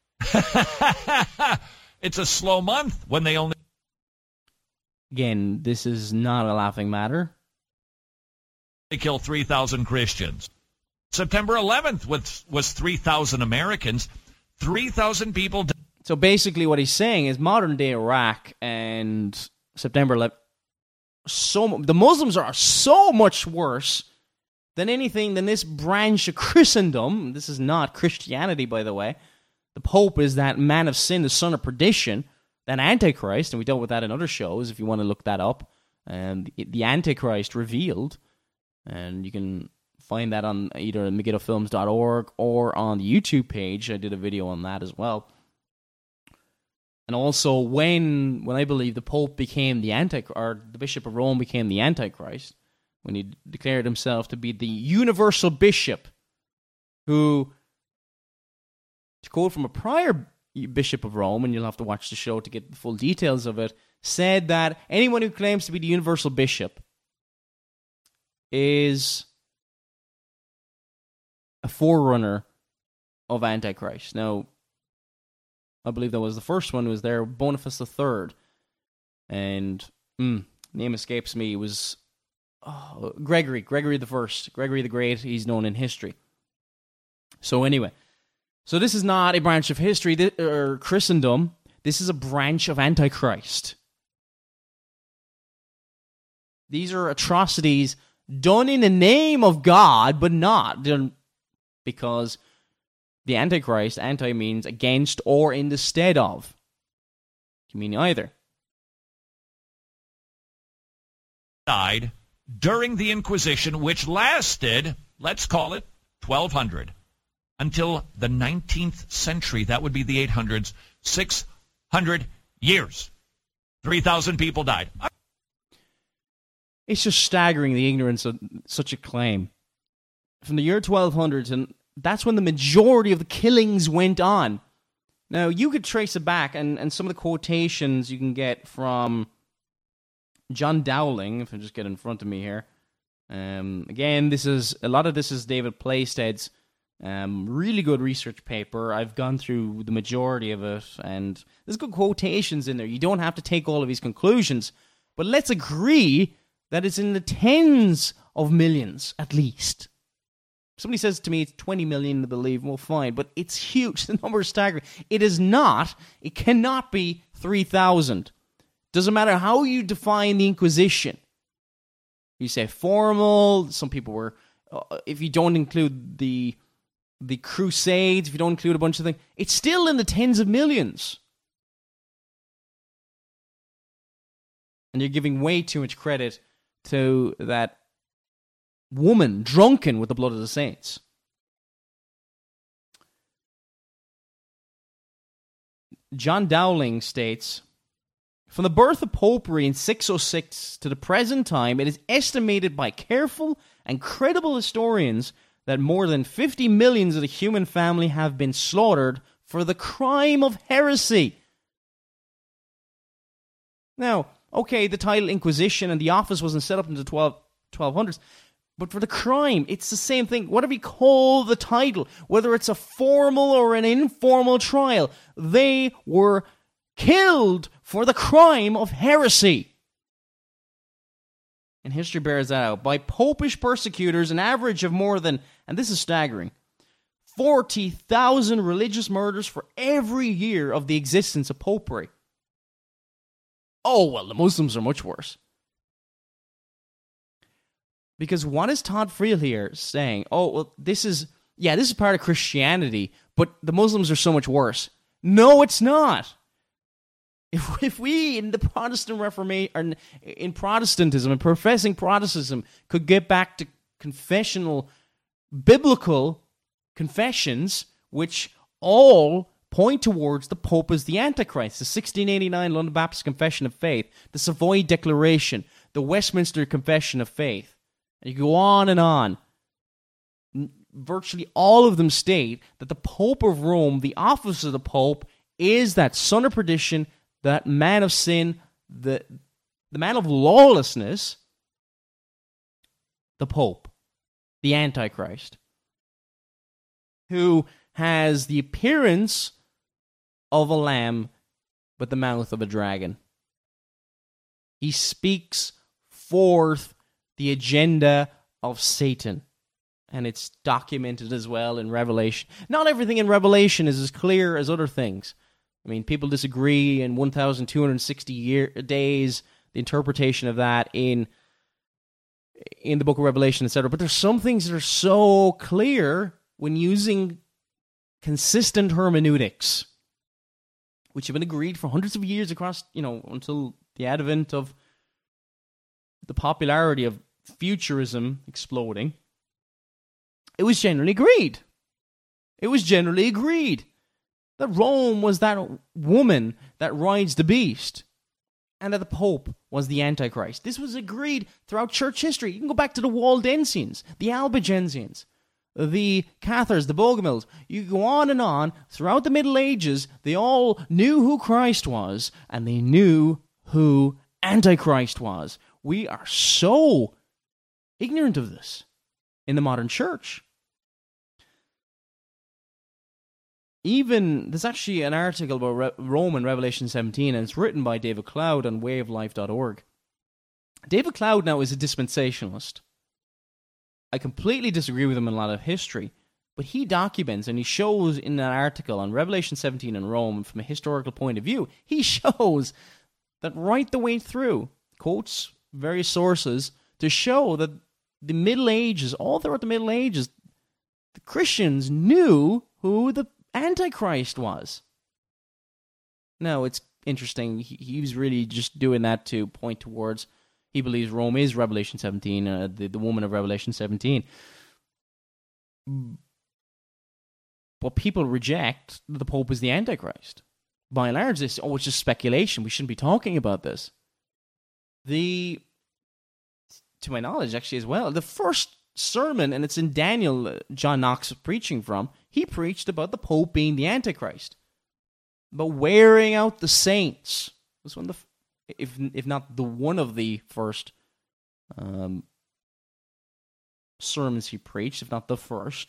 it's a slow month when they only... Again, this is not a laughing matter. They kill three thousand Christians. September eleventh was, was three thousand Americans. three thousand people died. So basically what he's saying is modern-day Iraq and September eleventh, so, the Muslims are so much worse than anything than this branch of Christendom. This is not Christianity, by the way. The Pope is that man of sin, the son of perdition, that Antichrist, and we dealt with that in other shows if you want to look that up. And the Antichrist revealed, and you can find that on either megiddo films dot org or on the YouTube page. I did a video on that as well. And also, when when I believe the Pope became the Antichrist, or the Bishop of Rome became the Antichrist, when he declared himself to be the universal bishop, who, to quote from a prior Bishop of Rome, and you'll have to watch the show to get the full details of it, said that anyone who claims to be the universal bishop is a forerunner of Antichrist. Now, I believe that was the first one, who was there, Boniface the Third. And, mm, name escapes me, it was oh, Gregory, Gregory the First, Gregory the Great, he's known in history. So anyway, so this is not a branch of history, th- or Christendom, this is a branch of Antichrist. These are atrocities done in the name of God, but not, They're, because the Antichrist, anti means against or in the stead of. It can mean either. Died during the Inquisition, which lasted, let's call it, twelve hundred, until the nineteenth century. That would be the eight hundreds. six hundred years. three thousand people died. It's just staggering, the ignorance of such a claim. From the year twelve hundreds, and that's when the majority of the killings went on. Now, you could trace it back, and, and some of the quotations you can get from John Dowling, if I just get in front of me here. Um, again, this is a lot of this is David Plaisted's um, really good research paper. I've gone through the majority of it, and there's good quotations in there. You don't have to take all of his conclusions, but let's agree that it's in the tens of millions, at least. Somebody says to me it's twenty million to believe, well, fine, but it's huge. The number is staggering. It is not, it cannot be three thousand. Doesn't matter how you define the Inquisition. You say formal, some people were, uh, if you don't include the the Crusades, if you don't include a bunch of things, it's still in the tens of millions. And you're giving way too much credit to that woman drunken with the blood of the saints. John Dowling states, from the birth of popery in six oh six to the present time, it is estimated by careful and credible historians that more than fifty millions of the human family have been slaughtered for the crime of heresy. Now, okay, the title Inquisition and the office wasn't set up in the twelve, twelve hundreds, but for the crime, it's the same thing. Whatever you call the title, whether it's a formal or an informal trial, they were killed for the crime of heresy. And history bears that out. By popish persecutors, an average of more than, and this is staggering, forty thousand religious murders for every year of the existence of popery. Oh, well, the Muslims are much worse. Because what is Todd Friel here saying? Oh, well, this is, yeah, this is part of Christianity, but the Muslims are so much worse. No, it's not. If, if we in the Protestant Reformation, in Protestantism and professing Protestantism could get back to confessional, biblical confessions, which all point towards the Pope as the Antichrist, the sixteen eighty-nine London Baptist Confession of Faith, the Savoy Declaration, the Westminster Confession of Faith, and you go on and on. Virtually all of them state that the Pope of Rome, the office of the Pope, is that son of perdition, that man of sin, the, the man of lawlessness, the Pope, the Antichrist, who has the appearance of a lamb, but the mouth of a dragon. He speaks forth the agenda of Satan, and it's documented as well in Revelation. Not everything in Revelation is as clear as other things. I mean, people disagree in one thousand two hundred sixty year, days, the interpretation of that in, in the book of Revelation, et cetera. But there's some things that are so clear when using consistent hermeneutics, which have been agreed for hundreds of years across, you know, until the advent of the popularity of futurism exploding. It was generally agreed. It was generally agreed that Rome was that woman that rides the beast, and that the Pope was the Antichrist. This was agreed throughout church history. You can go back to the Waldensians, the Albigensians, the Cathars, the Bogomils. You go on and on. Throughout the Middle Ages, they all knew who Christ was, and they knew who Antichrist was. We are so ignorant of this in the modern church. Even, there's actually an article about Re- Rome in Revelation seventeen, and it's written by David Cloud on way of life dot org. David Cloud now is a dispensationalist. I completely disagree with him in a lot of history, but he documents and he shows in that article on Revelation seventeen and Rome, from a historical point of view, he shows that right the way through, quotes various sources to show that the Middle Ages, all throughout the Middle Ages, the Christians knew who the Antichrist was. Now, it's interesting. He, he was really just doing that to point towards, he believes Rome is Revelation seventeen, uh, the, the woman of Revelation seventeen. But people reject that the Pope is the Antichrist. By and large, this, oh, it's just speculation. We shouldn't be talking about this. The, to my knowledge, actually, as well, the first sermon, and it's in Daniel, uh, John Knox was preaching from, he preached about the Pope being the Antichrist, about wearing out the saints. It was one of the, if if not the one of the first um, sermons he preached, if not the first.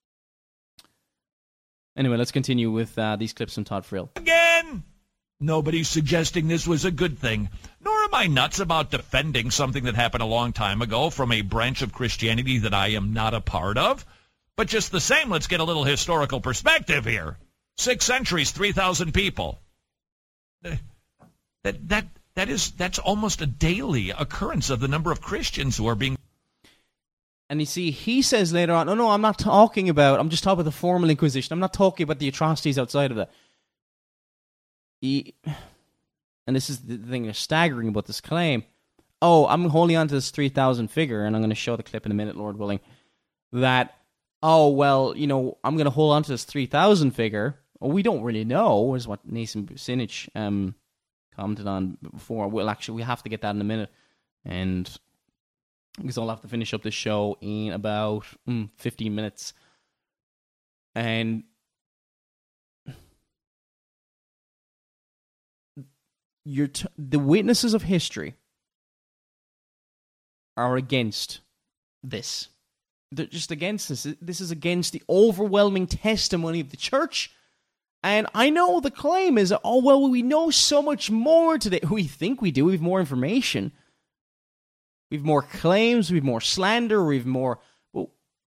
Anyway, let's continue with uh, these clips from Todd Friel. Again, nobody's suggesting this was a good thing, nor am I nuts about defending something that happened a long time ago from a branch of Christianity that I am not a part of. But just the same, let's get a little historical perspective here. Six centuries, three thousand people. That that that is that's almost a daily occurrence of the number of Christians who are being. And you see, he says later on, no, no, I'm not talking about, I'm just talking about the formal Inquisition. I'm not talking about the atrocities outside of that. He, and this is the thing that's staggering about this claim. oh, I'm holding on to this three thousand figure, and I'm going to show the clip in a minute, Lord willing, that, oh, well, you know, I'm going to hold on to this three thousand figure. Well, we don't really know, is what Nathan Bucinich um, commented on before. Well, actually, we have to get that in a minute, and because I'll have to finish up this show in about mm, fifteen minutes. And you're t- the witnesses of history are against this. They're just against this. This is against the overwhelming testimony of the church. And I know the claim is, oh, well, we know so much more today. We think we do. We have more information. We have more claims. We have more slander. We have more... Well,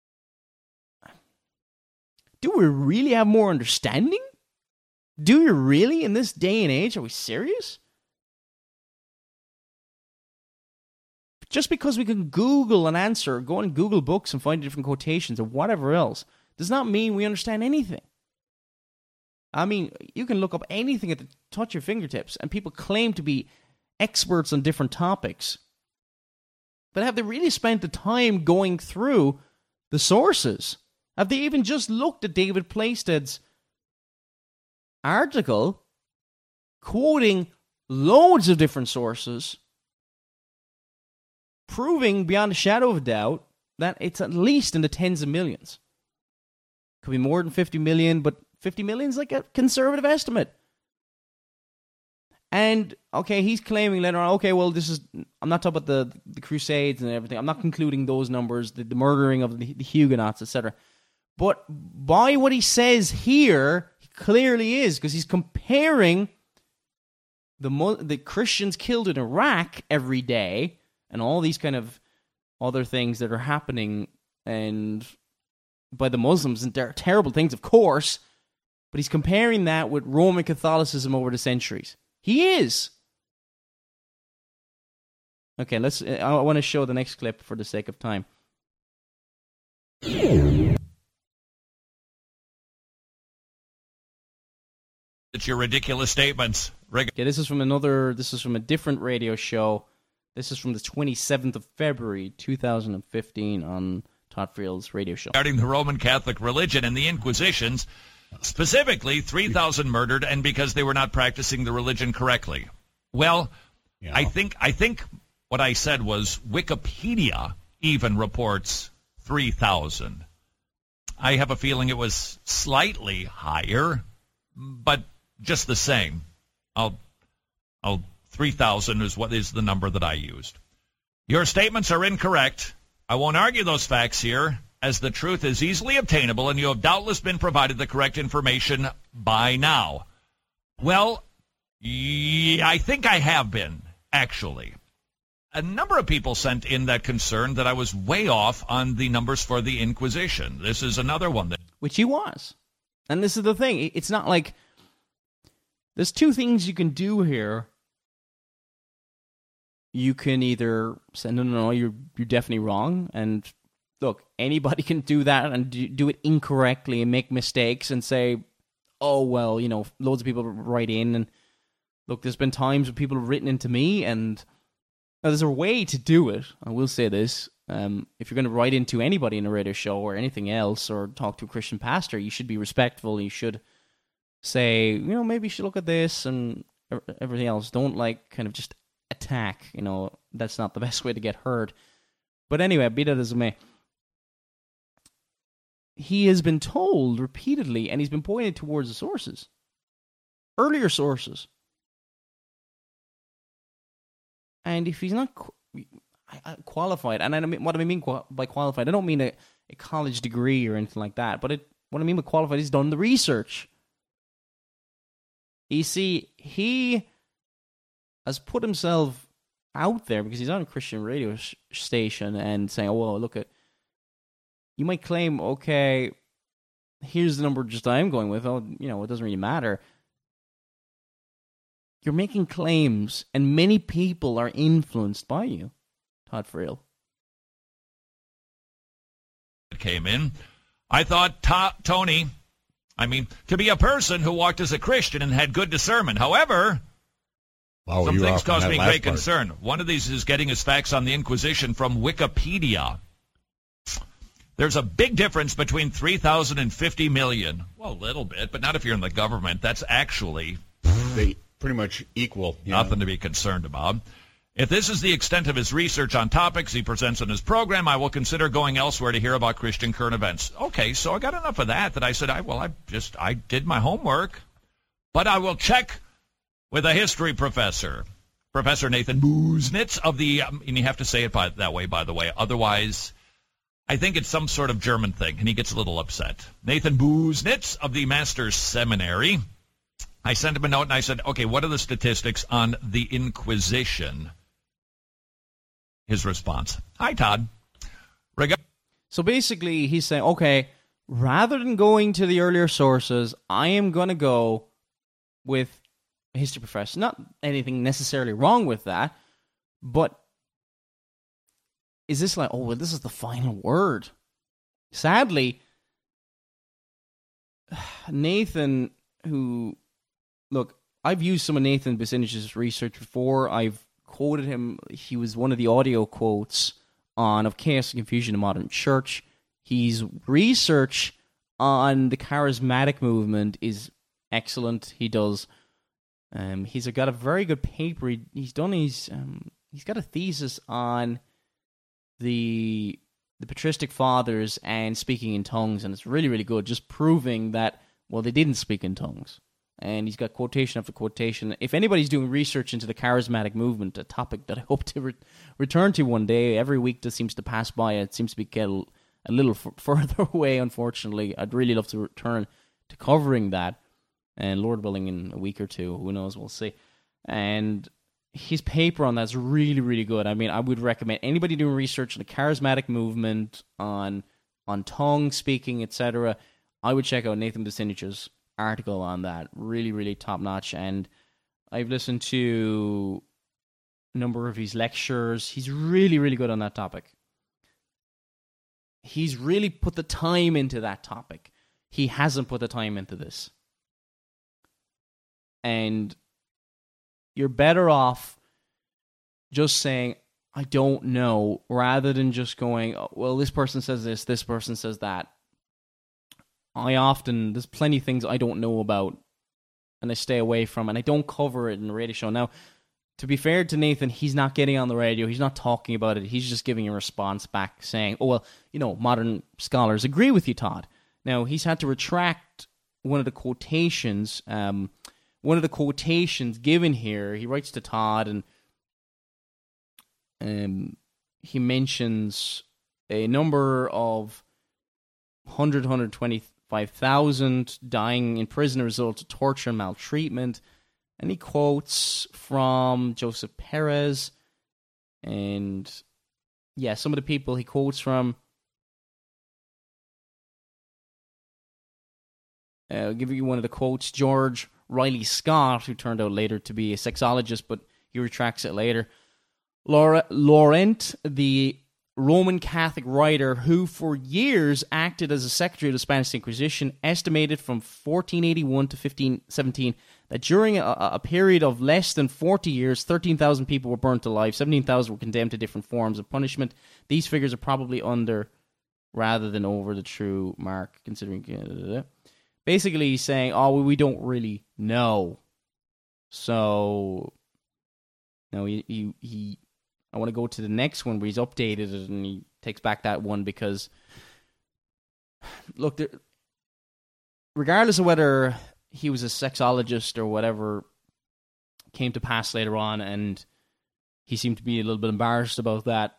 do we really have more understanding? Do we really in this day and age? Are we serious? Just because we can Google an answer, go on Google Books and find different quotations or whatever else, does not mean we understand anything. I mean, you can look up anything at the touch of your fingertips, and people claim to be experts on different topics. But have they really spent the time going through the sources? Have they even just looked at David Plaisted's article, quoting loads of different sources, proving beyond a shadow of a doubt that it's at least in the tens of millions? Could be more than fifty million, but fifty million is like a conservative estimate. And, okay, he's claiming later on, okay, well, this is, I'm not talking about the, the Crusades and everything. I'm not concluding those numbers, the, the murdering of the, the Huguenots, et cetera. But by what he says here, he clearly is, because he's comparing the the Christians killed in Iraq every day and all these kind of other things that are happening and by the Muslims, and they're terrible things, of course, but he's comparing that with Roman Catholicism over the centuries. He is. Okay, let's. I want to show the next clip for the sake of time. It's your ridiculous statements. Rig- okay, this is from another. This is from a different radio show. This is from the twenty-seventh of February, two thousand fifteen, on Todd Friel's radio show. Regarding the Roman Catholic religion and the Inquisitions, specifically three thousand murdered, and because they were not practicing the religion correctly. Well, yeah. I think I think what I said was Wikipedia even reports three thousand. I have a feeling it was slightly higher, but just the same. I'll, I'll three thousand is what is the number that I used. Your statements are incorrect. I won't argue those facts here, as the truth is easily obtainable, and you have doubtless been provided the correct information by now. Well, yeah, I think I have been, actually. A number of people sent in that concern that I was way off on the numbers for the Inquisition. This is another one that... Which he was. And this is the thing. It's not like... There's two things you can do here. You can either say, no, no, no, you're, you're definitely wrong, and... Look, anybody can do that and do it incorrectly and make mistakes and say, oh, well, you know, loads of people write in. And look, there's been times when people have written into me, and now, there's a way to do it. I will say this. Um, if you're going to write into anybody in a radio show or anything else or talk to a Christian pastor, you should be respectful. You should say, you know, maybe you should look at this and everything else. Don't, like, kind of just attack. You know, that's not the best way to get heard. But anyway, be that as it may. He has been told repeatedly, and he's been pointed towards the sources, earlier sources. And if he's not qu- qualified, and I mean, what I mean by qualified, I don't mean a, a college degree or anything like that, but it, what I mean by qualified, he's done the research. You see, he has put himself out there because he's on a Christian radio sh- station and saying, oh, well, look at, you might claim, okay, here's the number just I'm going with. Oh, you know, it doesn't really matter. You're making claims, and many people are influenced by you, Todd Friel. Came in. I thought ta- Tony, I mean, to be a person who walked as a Christian and had good discernment. However, Wow, Some you were things off on cause that me last great part. concern. One of these is getting his facts on the Inquisition from Wikipedia. There's a big difference between three thousand and fifty million. Well, a little bit, but not if you're in the government. That's actually They pretty much equal. you know. nothing to be concerned about. If this is the extent of his research on topics he presents in his program, I will consider going elsewhere to hear about Christian current events. Okay, so I got enough of that that I said, I well, I just I did my homework, but I will check with a history professor, Professor Nathan Busenitz of the, um, and you have to say it by, that way, by the way, otherwise I think it's some sort of German thing, and he gets a little upset. Nathan Busenitz of the Master's Seminary. I sent him a note, and I said, okay, what are the statistics on the Inquisition? His response, hi, Todd. Reg- So basically, he's saying, okay, rather than going to the earlier sources, I am going to go with a history professor. Not anything necessarily wrong with that, but is this like, oh, well, this is the final word? Sadly, Nathan, who, look, I've used some of Nathan Bicinich's research before. I've quoted him. He was one of the audio quotes on Of Chaos and Confusion in Modern Church. His research on the charismatic movement is excellent. He does. Um, he's got a very good paper. He, he's done his. Um, he's got a thesis on the the patristic fathers and speaking in tongues, and it's really, really good. Just proving that, well, they didn't speak in tongues. And he's got quotation after quotation. If anybody's doing research into the charismatic movement, a topic that I hope to re- return to one day, every week just seems to pass by. It seems to be get a, a little f- further away, unfortunately. I'd really love to return to covering that. And Lord willing, in a week or two, who knows, we'll see. And his paper on that's really, really good. I mean, I would recommend anybody doing research on the charismatic movement, on on tongue speaking, et cetera. I would check out Nathan Bicinich's article on that. Really, really top notch. And I've listened to a number of his lectures. He's really, really good on that topic. He's really put the time into that topic. He hasn't put the time into this. And you're better off just saying, I don't know, rather than just going, oh, well, this person says this, this person says that. I often, there's plenty of things I don't know about, and I stay away from, and I don't cover it in the radio show. Now, to be fair to Nathan, he's not getting on the radio, he's not talking about it, he's just giving a response back saying, oh, well, you know, modern scholars agree with you, Todd. Now, he's had to retract one of the quotations, um, one of the quotations given here. He writes to Todd, and um, he mentions a number of one hundred, one hundred twenty-five thousand dying in prison as a result of torture and maltreatment. And he quotes from Joseph Perez. And, yeah, some of the people he quotes from. Uh, I'll give you one of the quotes. George Riley Scott, who turned out later to be a sexologist, but he retracts it later. Laura, Laurent, the Roman Catholic writer who for years acted as a secretary of the Spanish Inquisition, estimated from fourteen eighty-one to fifteen seventeen that during a, a period of less than forty years, thirteen thousand people were burnt alive, seventeen thousand were condemned to different forms of punishment. These figures are probably under rather than over the true mark, considering... Basically, he's saying, oh, well, we don't really know. So, no, he, he, he I want to go to the next one where he's updated it, and he takes back that one because, look, there, regardless of whether he was a sexologist or whatever came to pass later on, and he seemed to be a little bit embarrassed about that,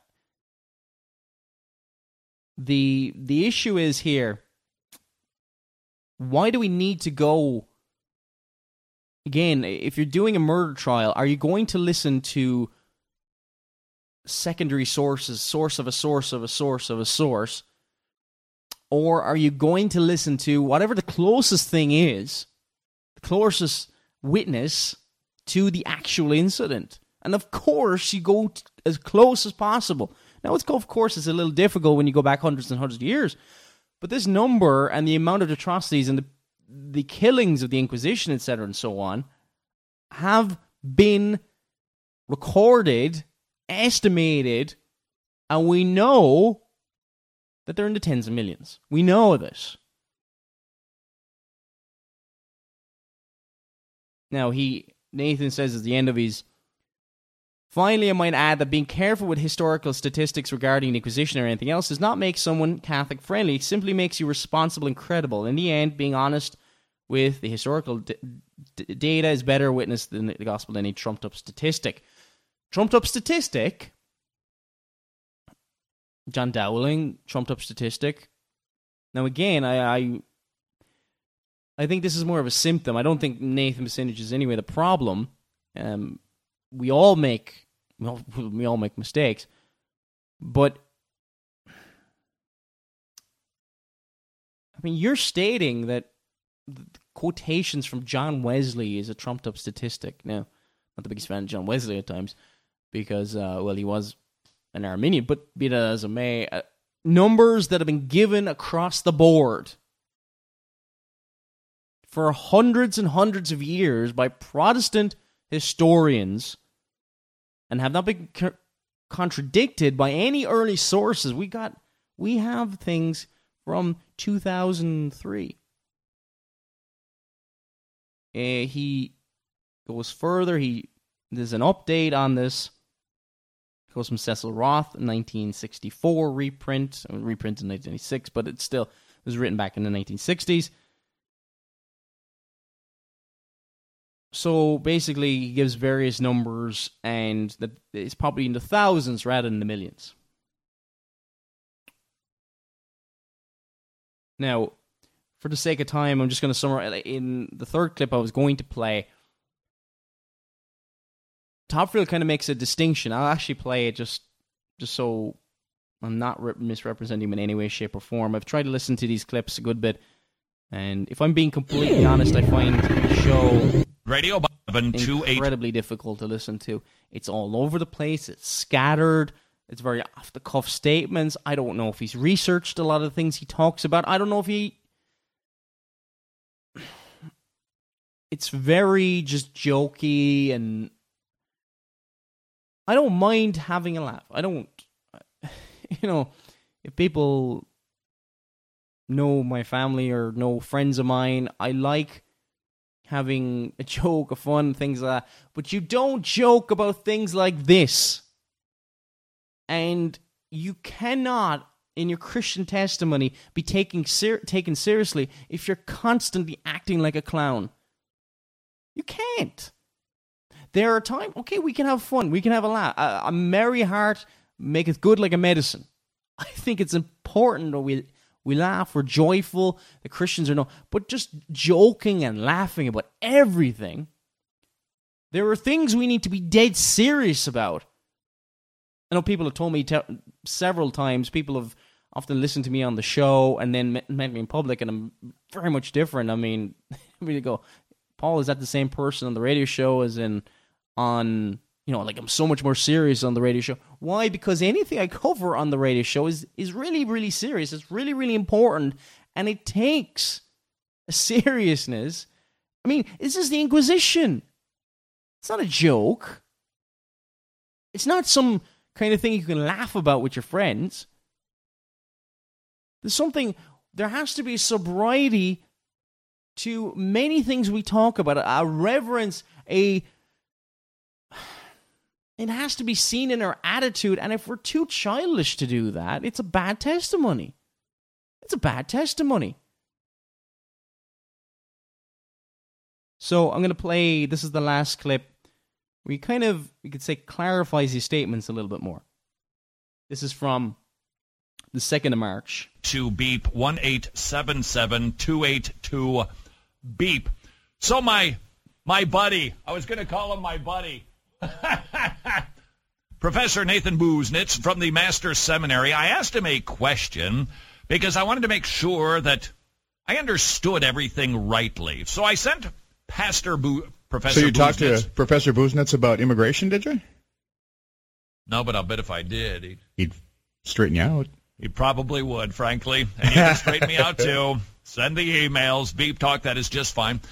the the issue is here, why do we need to go, again, if you're doing a murder trial, are you going to listen to secondary sources, source of a source of a source of a source, or are you going to listen to whatever the closest thing is, the closest witness to the actual incident? And of course, you go t- as close as possible. Now, it's, of course, it's a little difficult when you go back hundreds and hundreds of years, but this number and the amount of atrocities and the the killings of the Inquisition, et cetera, and so on, have been recorded, estimated, and we know that they're in the tens of millions. We know this. Now, he Nathan says at the end of his, finally, I might add that being careful with historical statistics regarding the Inquisition or anything else does not make someone Catholic friendly. It simply makes you responsible and credible. In the end, being honest with the historical d- d- data is better witness than the gospel than any trumped-up statistic. Trumped-up statistic? John Dowling, trumped-up statistic. Now, again, I, I I think this is more of a symptom. I don't think Nathan Bacinich is anyway the problem. Um, we all make well, we all make mistakes, but I mean, you're stating that the quotations from John Wesley is a trumped-up statistic. Now, not the biggest fan of John Wesley at times because, uh, well, he was an Arminian, but be that as it may, uh, numbers that have been given across the board for hundreds and hundreds of years by Protestant historians and have not been co- contradicted by any early sources. We got, we have things from two thousand three. Uh, he goes further. He there's an update on this. It goes from Cecil Roth, nineteen sixty-four reprint, I mean, reprint in nineteen ninety-six, but it still was written back in the nineteen sixties. So basically, he gives various numbers, and that it's probably in the thousands rather than the millions. Now, for the sake of time, I'm just going to summarize. In the third clip I was going to play, Topfield kind of makes a distinction. I'll actually play it just, just so I'm not re- misrepresenting him in any way, shape, or form. I've tried to listen to these clips a good bit, and if I'm being completely honest, I find the show Radio Bobbin incredibly difficult to listen to. It's all over the place. It's scattered. It's very off-the-cuff statements. I don't know if he's researched a lot of the things he talks about. I don't know if he... It's very just jokey, and I don't mind having a laugh. I don't... You know, if people know my family or know friends of mine, I like having a joke, a fun, things like that. But you don't joke about things like this. And you cannot, in your Christian testimony, be taken, ser- taken seriously if you're constantly acting like a clown. You can't. There are times, okay, we can have fun, we can have a laugh. A, a merry heart maketh good like a medicine. I think it's important that we we laugh, we're joyful, the Christians are no, but just joking and laughing about everything. There are things we need to be dead serious about. I know people have told me te- several times, people have often listened to me on the show and then met, met me in public, and I'm very much different. I mean, really go, Paul, is that the same person on the radio show as in on, you know, like I'm so much more serious on the radio show. Why? Because anything I cover on the radio show is, is really, really serious. It's really, really important, and it takes a seriousness. I mean, this is the Inquisition. It's not a joke. It's not some kind of thing you can laugh about with your friends. There's something, there has to be a sobriety to many things we talk about, a reverence, a, it has to be seen in our attitude, and if we're too childish to do that, it's a bad testimony. It's a bad testimony. So I'm going to play, this is the last clip, where he kind of, you could say, clarifies his statements a little bit more. This is from the second of March. To beep one eight seven seven two eight two beep. So my my buddy, I was going to call him my buddy, Professor Nathan Busenitz from the Master's Seminary, I asked him a question because I wanted to make sure that I understood everything rightly. So I sent Pastor Bu- Professor So you talked Busenitz. to Professor Busenitz about immigration, did you? No, but I'll bet if I did, he'd, He'd straighten you out. he probably would, frankly. And you can straighten me out, too. Send the emails. Beep talk, that is just fine.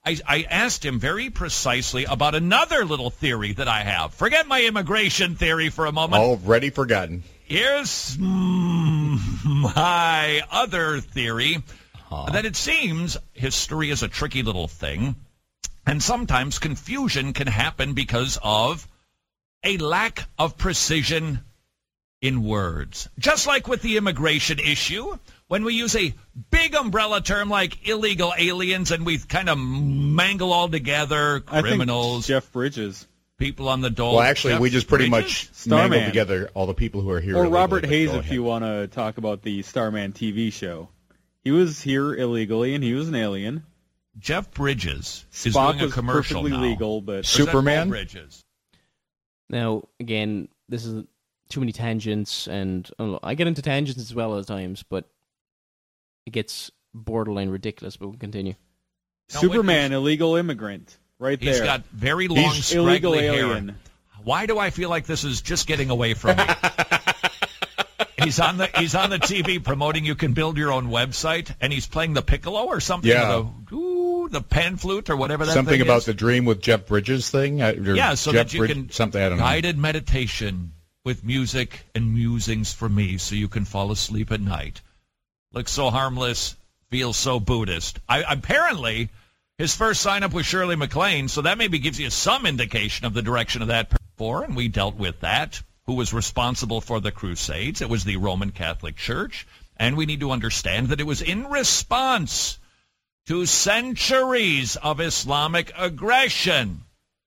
I, I asked him very precisely about another little theory that I have. Forget my immigration theory for a moment. Already forgotten. Here's mm, my other theory, huh. that it seems history is a tricky little thing, and sometimes confusion can happen because of a lack of precision in words. Just like with the immigration issue, when we use a big umbrella term like illegal aliens and we kind of mangle all together criminals. I think Jeff Bridges. People on the dole. Well, actually, Jeff we just pretty Bridges? much Starman. mangled together all the people who are here. Or illegally, Robert but Hayes, go if ahead. you want to talk about the Starman T V show. He was here illegally, and he was an alien. Jeff Bridges is Spock doing a was commercial perfectly now. legal, but Or is that Superman? Paul Bridges? Now, again, this is too many tangents, and I, don't know, I get into tangents as well at times, but it gets borderline ridiculous, but we'll continue. No, Superman, wait, illegal immigrant, right there. He's got very long, He's illegal scraggly hair. alien. Why do I feel like this is just getting away from me? He's on the he's on the T V promoting you can build your own website, and he's playing the piccolo or something. Yeah. The, ooh, the pan flute or whatever that Something thing about is. the dream with Jeff Bridges thing? Uh, or Yeah, so Jeff that you Brid- can something, I don't know. guided meditation with music and musings for me so you can fall asleep at night. Looks so harmless, feels so Buddhist. I, apparently, his first sign-up was Shirley MacLaine, so that maybe gives you some indication of the direction of that before, and we dealt with that. Who was responsible for the Crusades? It was the Roman Catholic Church, and we need to understand that it was in response to centuries of Islamic aggression.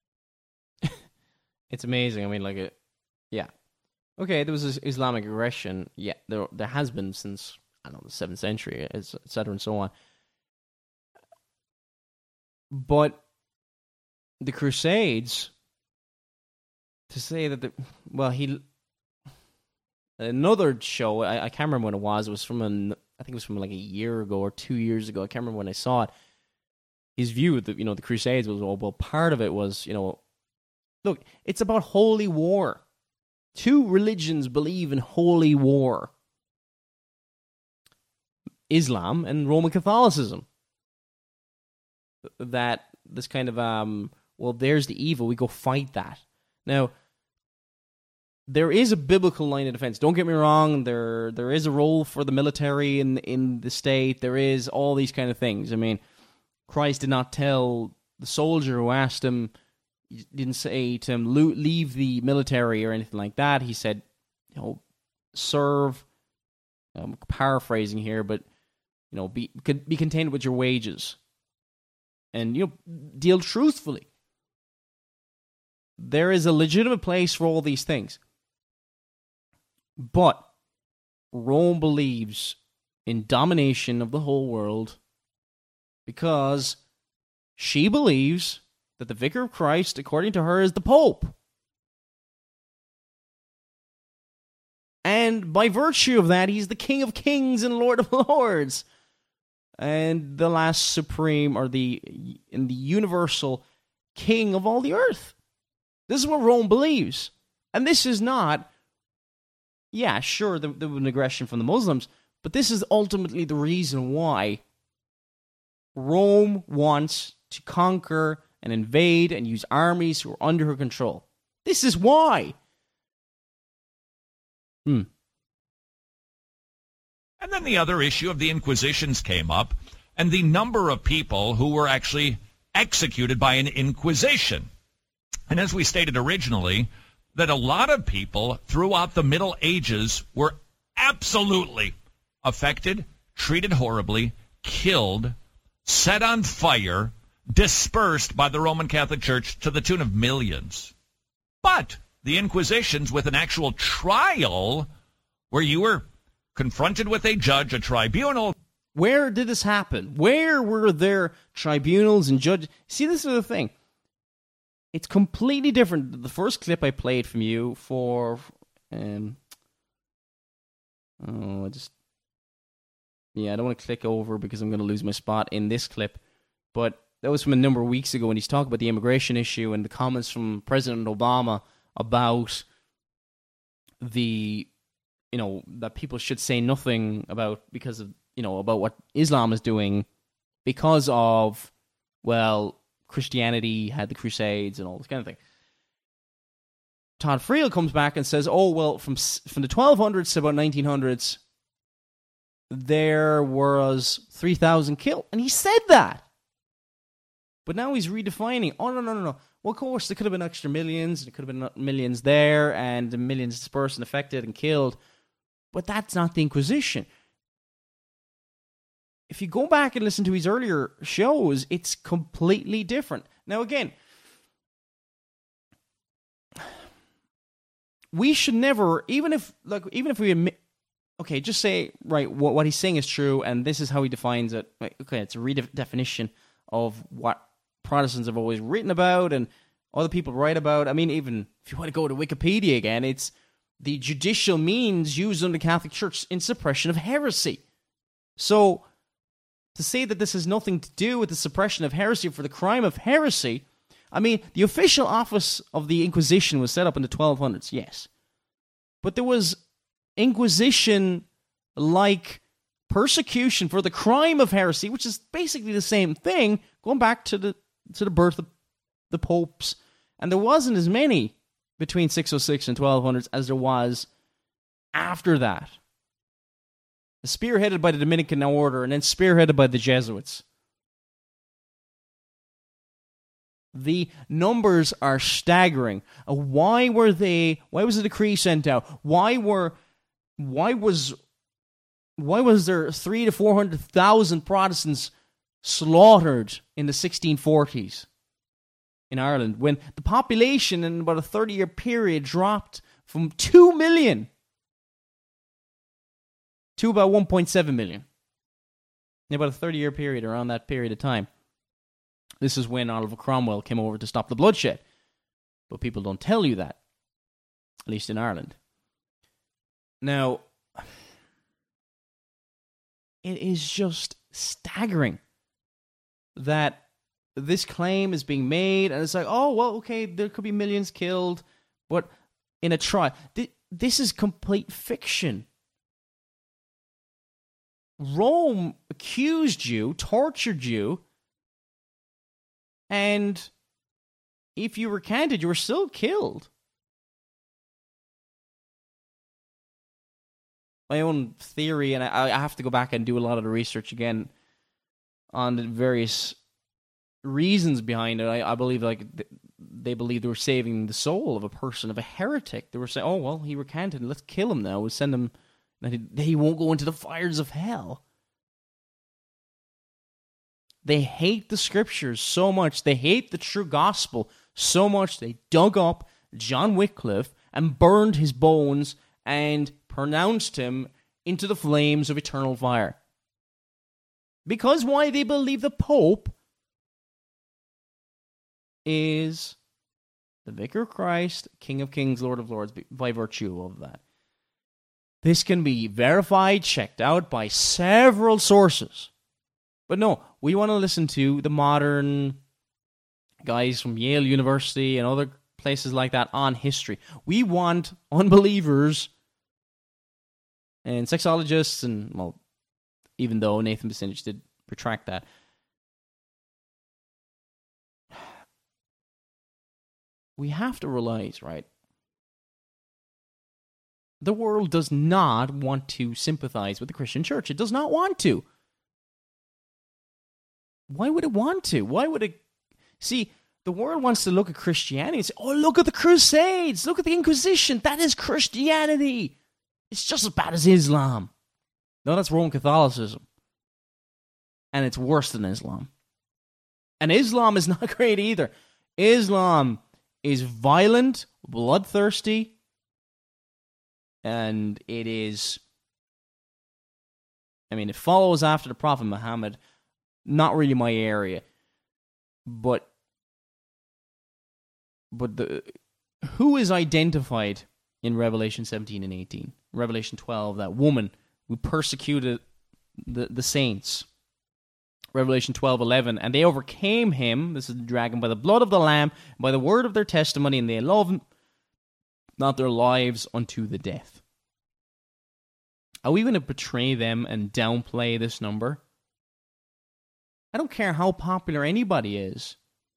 It's amazing. I mean, like, it, yeah. Okay, there was this Islamic aggression. Yeah, there there has been since, I don't know, the seventh century, et cetera, and so on. But the Crusades, to say that the, well, he, another show, I, I can't remember when it was, it was from, an, I think it was from like a year ago or two years ago, I can't remember when I saw it. His view of the, you know, the Crusades was, well, well, part of it was, you know, look, it's about holy war. Two religions believe in holy war. Islam and Roman Catholicism. That this kind of, um, well, there's the evil, we go fight that. Now, there is a biblical line of defense. Don't get me wrong, there there is a role for the military in, in the state. There is all these kind of things. I mean, Christ did not tell the soldier who asked him, he didn't say to him, leave the military or anything like that. He said, you know, serve. I'm paraphrasing here, but, you know, be be content with your wages. And, you know, deal truthfully. There is a legitimate place for all these things. But Rome believes in domination of the whole world because she believes that the Vicar of Christ, according to her, is the Pope. And by virtue of that, he's the King of Kings and Lord of Lords. And the last supreme, or the, in the universal king of all the earth. This is what Rome believes. And this is not, yeah, sure, there, there was an aggression from the Muslims, but this is ultimately the reason why Rome wants to conquer and invade and use armies who are under her control. This is why. Hmm. And then the other issue of the Inquisitions came up, and the number of people who were actually executed by an Inquisition. And as we stated originally, that a lot of people throughout the Middle Ages were absolutely affected, treated horribly, killed, set on fire, dispersed by the Roman Catholic Church to the tune of millions. But the Inquisitions, with an actual trial where you were confronted with a judge, a tribunal. Where did this happen? Where were there tribunals and judges? See, this is the thing. It's completely different. The first clip I played from you for, um, oh, I just, yeah, I don't want to click over because I'm going to lose my spot in this clip. But that was from a number of weeks ago when he's talking about the immigration issue and the comments from President Obama about the, you know, that people should say nothing about because of, you know, about what Islam is doing because of well, Christianity had the Crusades and all this kind of thing. Todd Friel comes back and says, oh, well, from from the twelve hundreds to about nineteen hundreds, there was three thousand killed. And he said that. But now he's redefining. Oh, no, no, no, no. Well, of course, there could have been extra millions. There could have been millions there and millions dispersed and affected and killed. But that's not the Inquisition. If you go back and listen to his earlier shows, it's completely different. Now, again, we should never, even if, like, even if we admit, okay, just say, right, what, what he's saying is true, and this is how he defines it. Okay, it's a redefinition of what Protestants have always written about and other people write about. I mean, even if you want to go to Wikipedia again, it's the judicial means used in the Catholic Church in suppression of heresy. So, to say that this has nothing to do with the suppression of heresy for the crime of heresy, I mean, the official office of the Inquisition was set up in the twelve hundreds, yes. But there was Inquisition-like persecution for the crime of heresy, which is basically the same thing, going back to the to the birth of the popes. And there wasn't as many between six oh six and twelve hundreds as there was after that. Spearheaded by the Dominican order and then spearheaded by the Jesuits. The numbers are staggering. Uh, why were they? Why was a decree sent out? Why were? Why was? Why was there three to four hundred thousand Protestants slaughtered in the sixteen forties in Ireland when the population in about a thirty-year period dropped from two million to about one point seven million in about a thirty-year period? Around that period of time. This is when Oliver Cromwell came over to stop the bloodshed. But people don't tell you that. At least in Ireland. Now, it is just staggering that this claim is being made, and it's like, oh, well, okay, there could be millions killed, but in a trial. Th- this is complete fiction. Rome accused you, tortured you, and if you recanted, you were still killed. My own theory, and I, I have to go back and do a lot of the research again on the various reasons behind it. I, I believe like they believe they were saving the soul of a person, of a heretic. They were saying, oh, well, he recanted, let's kill him now. We'll send him, that he, he won't go into the fires of hell. They hate the scriptures so much. They hate the true gospel so much. They dug up John Wycliffe and burned his bones and pronounced him into the flames of eternal fire. Because why? They believe the Pope is the Vicar of Christ, King of Kings, Lord of Lords, by virtue of that. This can be verified, checked out by several sources. But no, we want to listen to the modern guys from Yale University and other places like that on history. We want unbelievers and sexologists, and, well, even though Nathan Bacinich did retract that, we have to realize, right, the world does not want to sympathize with the Christian church. It does not want to. Why would it want to? Why would it? See, the world wants to look at Christianity and say, oh, look at the Crusades. Look at the Inquisition. That is Christianity. It's just as bad as Islam. No, that's Roman Catholicism. And it's worse than Islam. And Islam is not great either. Islam is violent, bloodthirsty, and it is, I mean, it follows after the Prophet Muhammad. Not really my area, but but the who is identified in Revelation seventeen and eighteen? Revelation twelve, that woman who persecuted the, the saints. Revelation twelve eleven, and they overcame him, this is the dragon, by the blood of the Lamb, by the word of their testimony, and they loved not their lives unto the death. Are we going to betray them and downplay this number? I don't care how popular anybody is.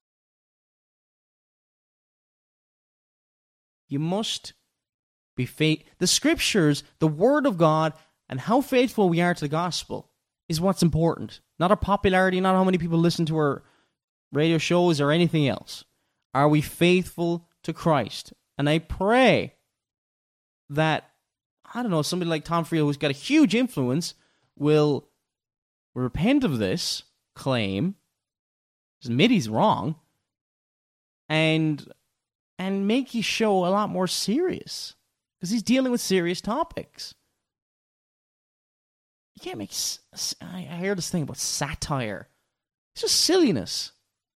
You must be faith. The scriptures, the word of God, and how faithful we are to the gospel is what's important. Not our popularity, not how many people listen to our radio shows or anything else. Are we faithful to Christ? And I pray that, I don't know, somebody like Tom Friel, who's got a huge influence, will repent of this claim, admit he's wrong, and and make his show a lot more serious. Because he's dealing with serious topics. You can't make... I hear this thing about satire. It's just silliness.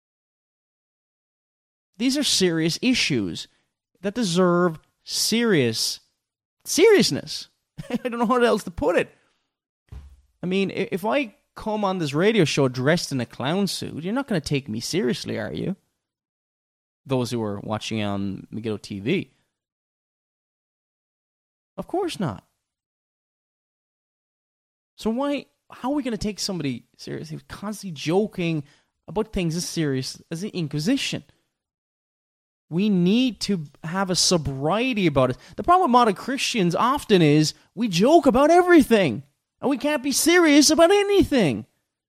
These are serious issues that deserve serious seriousness. I don't know how else to put it. I mean, if I come on this radio show dressed in a clown suit, you're not going to take me seriously, are you? Those who are watching on Megiddo T V. Of course not. So why, how are we going to take somebody seriously constantly joking about things as serious as the Inquisition? We need to have a sobriety about it. The problem with modern Christians often is we joke about everything, and we can't be serious about anything.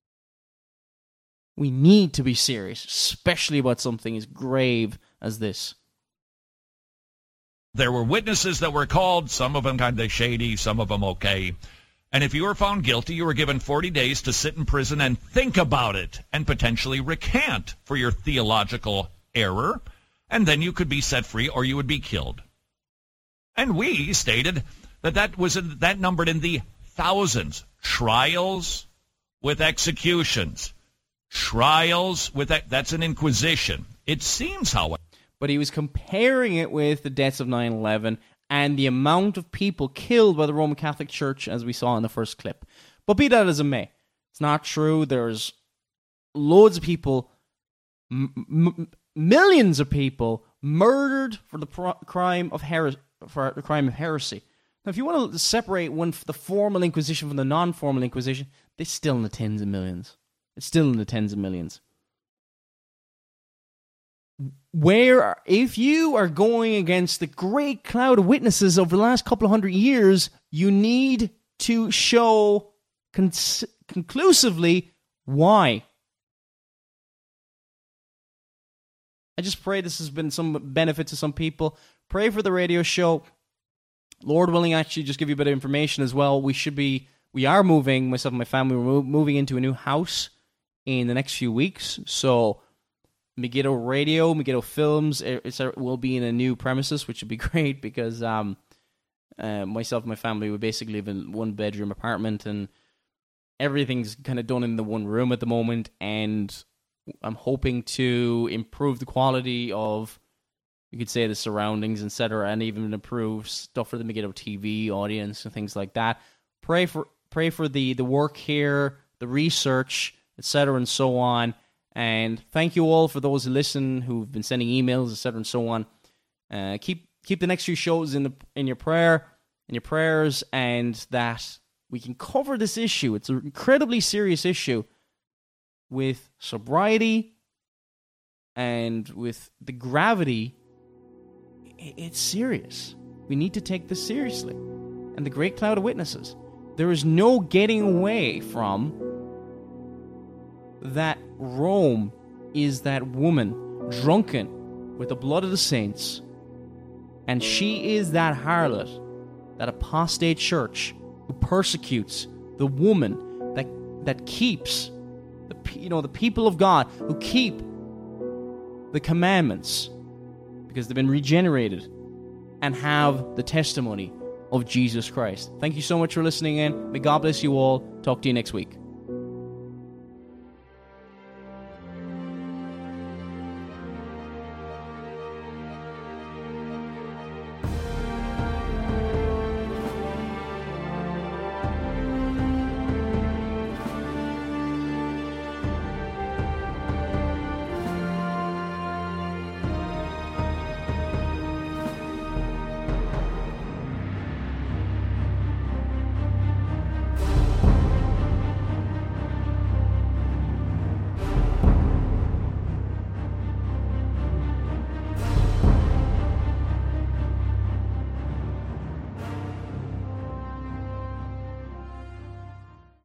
We need to be serious, especially about something as grave as this. There were witnesses that were called, some of them kind of shady, some of them okay. And if you were found guilty, you were given forty days to sit in prison and think about it and potentially recant for your theological error. And then you could be set free or you would be killed. And we stated that that was in, that numbered in the thousands. Trials with executions. Trials with that, that's an inquisition. It seems, however. But he was comparing it with the deaths of nine eleven and the amount of people killed by the Roman Catholic Church, as we saw in the first clip. But be that as it may, it's not true. There's loads of people, m- m- millions of people murdered for the pro- crime of heresy. For the crime of heresy. Now, if you want to separate one, the formal Inquisition from the non-formal Inquisition, they're still in the tens of millions. It's still in the tens of millions. Where, if you are going against the great cloud of witnesses over the last couple of hundred years, you need to show con- conclusively why. I just pray this has been some benefit to some people. Pray for the radio show. Lord willing, actually, just give you a bit of information as well. We should be, we are moving, myself and my family, we're moving into a new house in the next few weeks. So, Megiddo Radio, Megiddo Films, it's, it will be in a new premises, which would be great because um, uh, myself and my family, we basically live in one bedroom apartment and everything's kind of done in the one room at the moment, and I'm hoping to improve the quality of, you could say, the surroundings, et cetera, and even improve stuff for the Megiddo T V audience and things like that. Pray for pray for the, the work here, the research, et cetera, and so on. And thank you all for those who listen, who've been sending emails, et cetera, and so on. Uh, keep keep the next few shows in the in your prayer, in your prayers, and that we can cover this issue. It's an incredibly serious issue with sobriety and with the gravity. It's serious. We need to take this seriously. And the great cloud of witnesses. There is no getting away from that Rome is that woman drunken with the blood of the saints, and she is that harlot, that apostate church who persecutes the woman that that keeps the you know the people of God, who keep the commandments because they've been regenerated and have the testimony of Jesus Christ. Thank you so much for listening in. May God bless you all. Talk to you next week.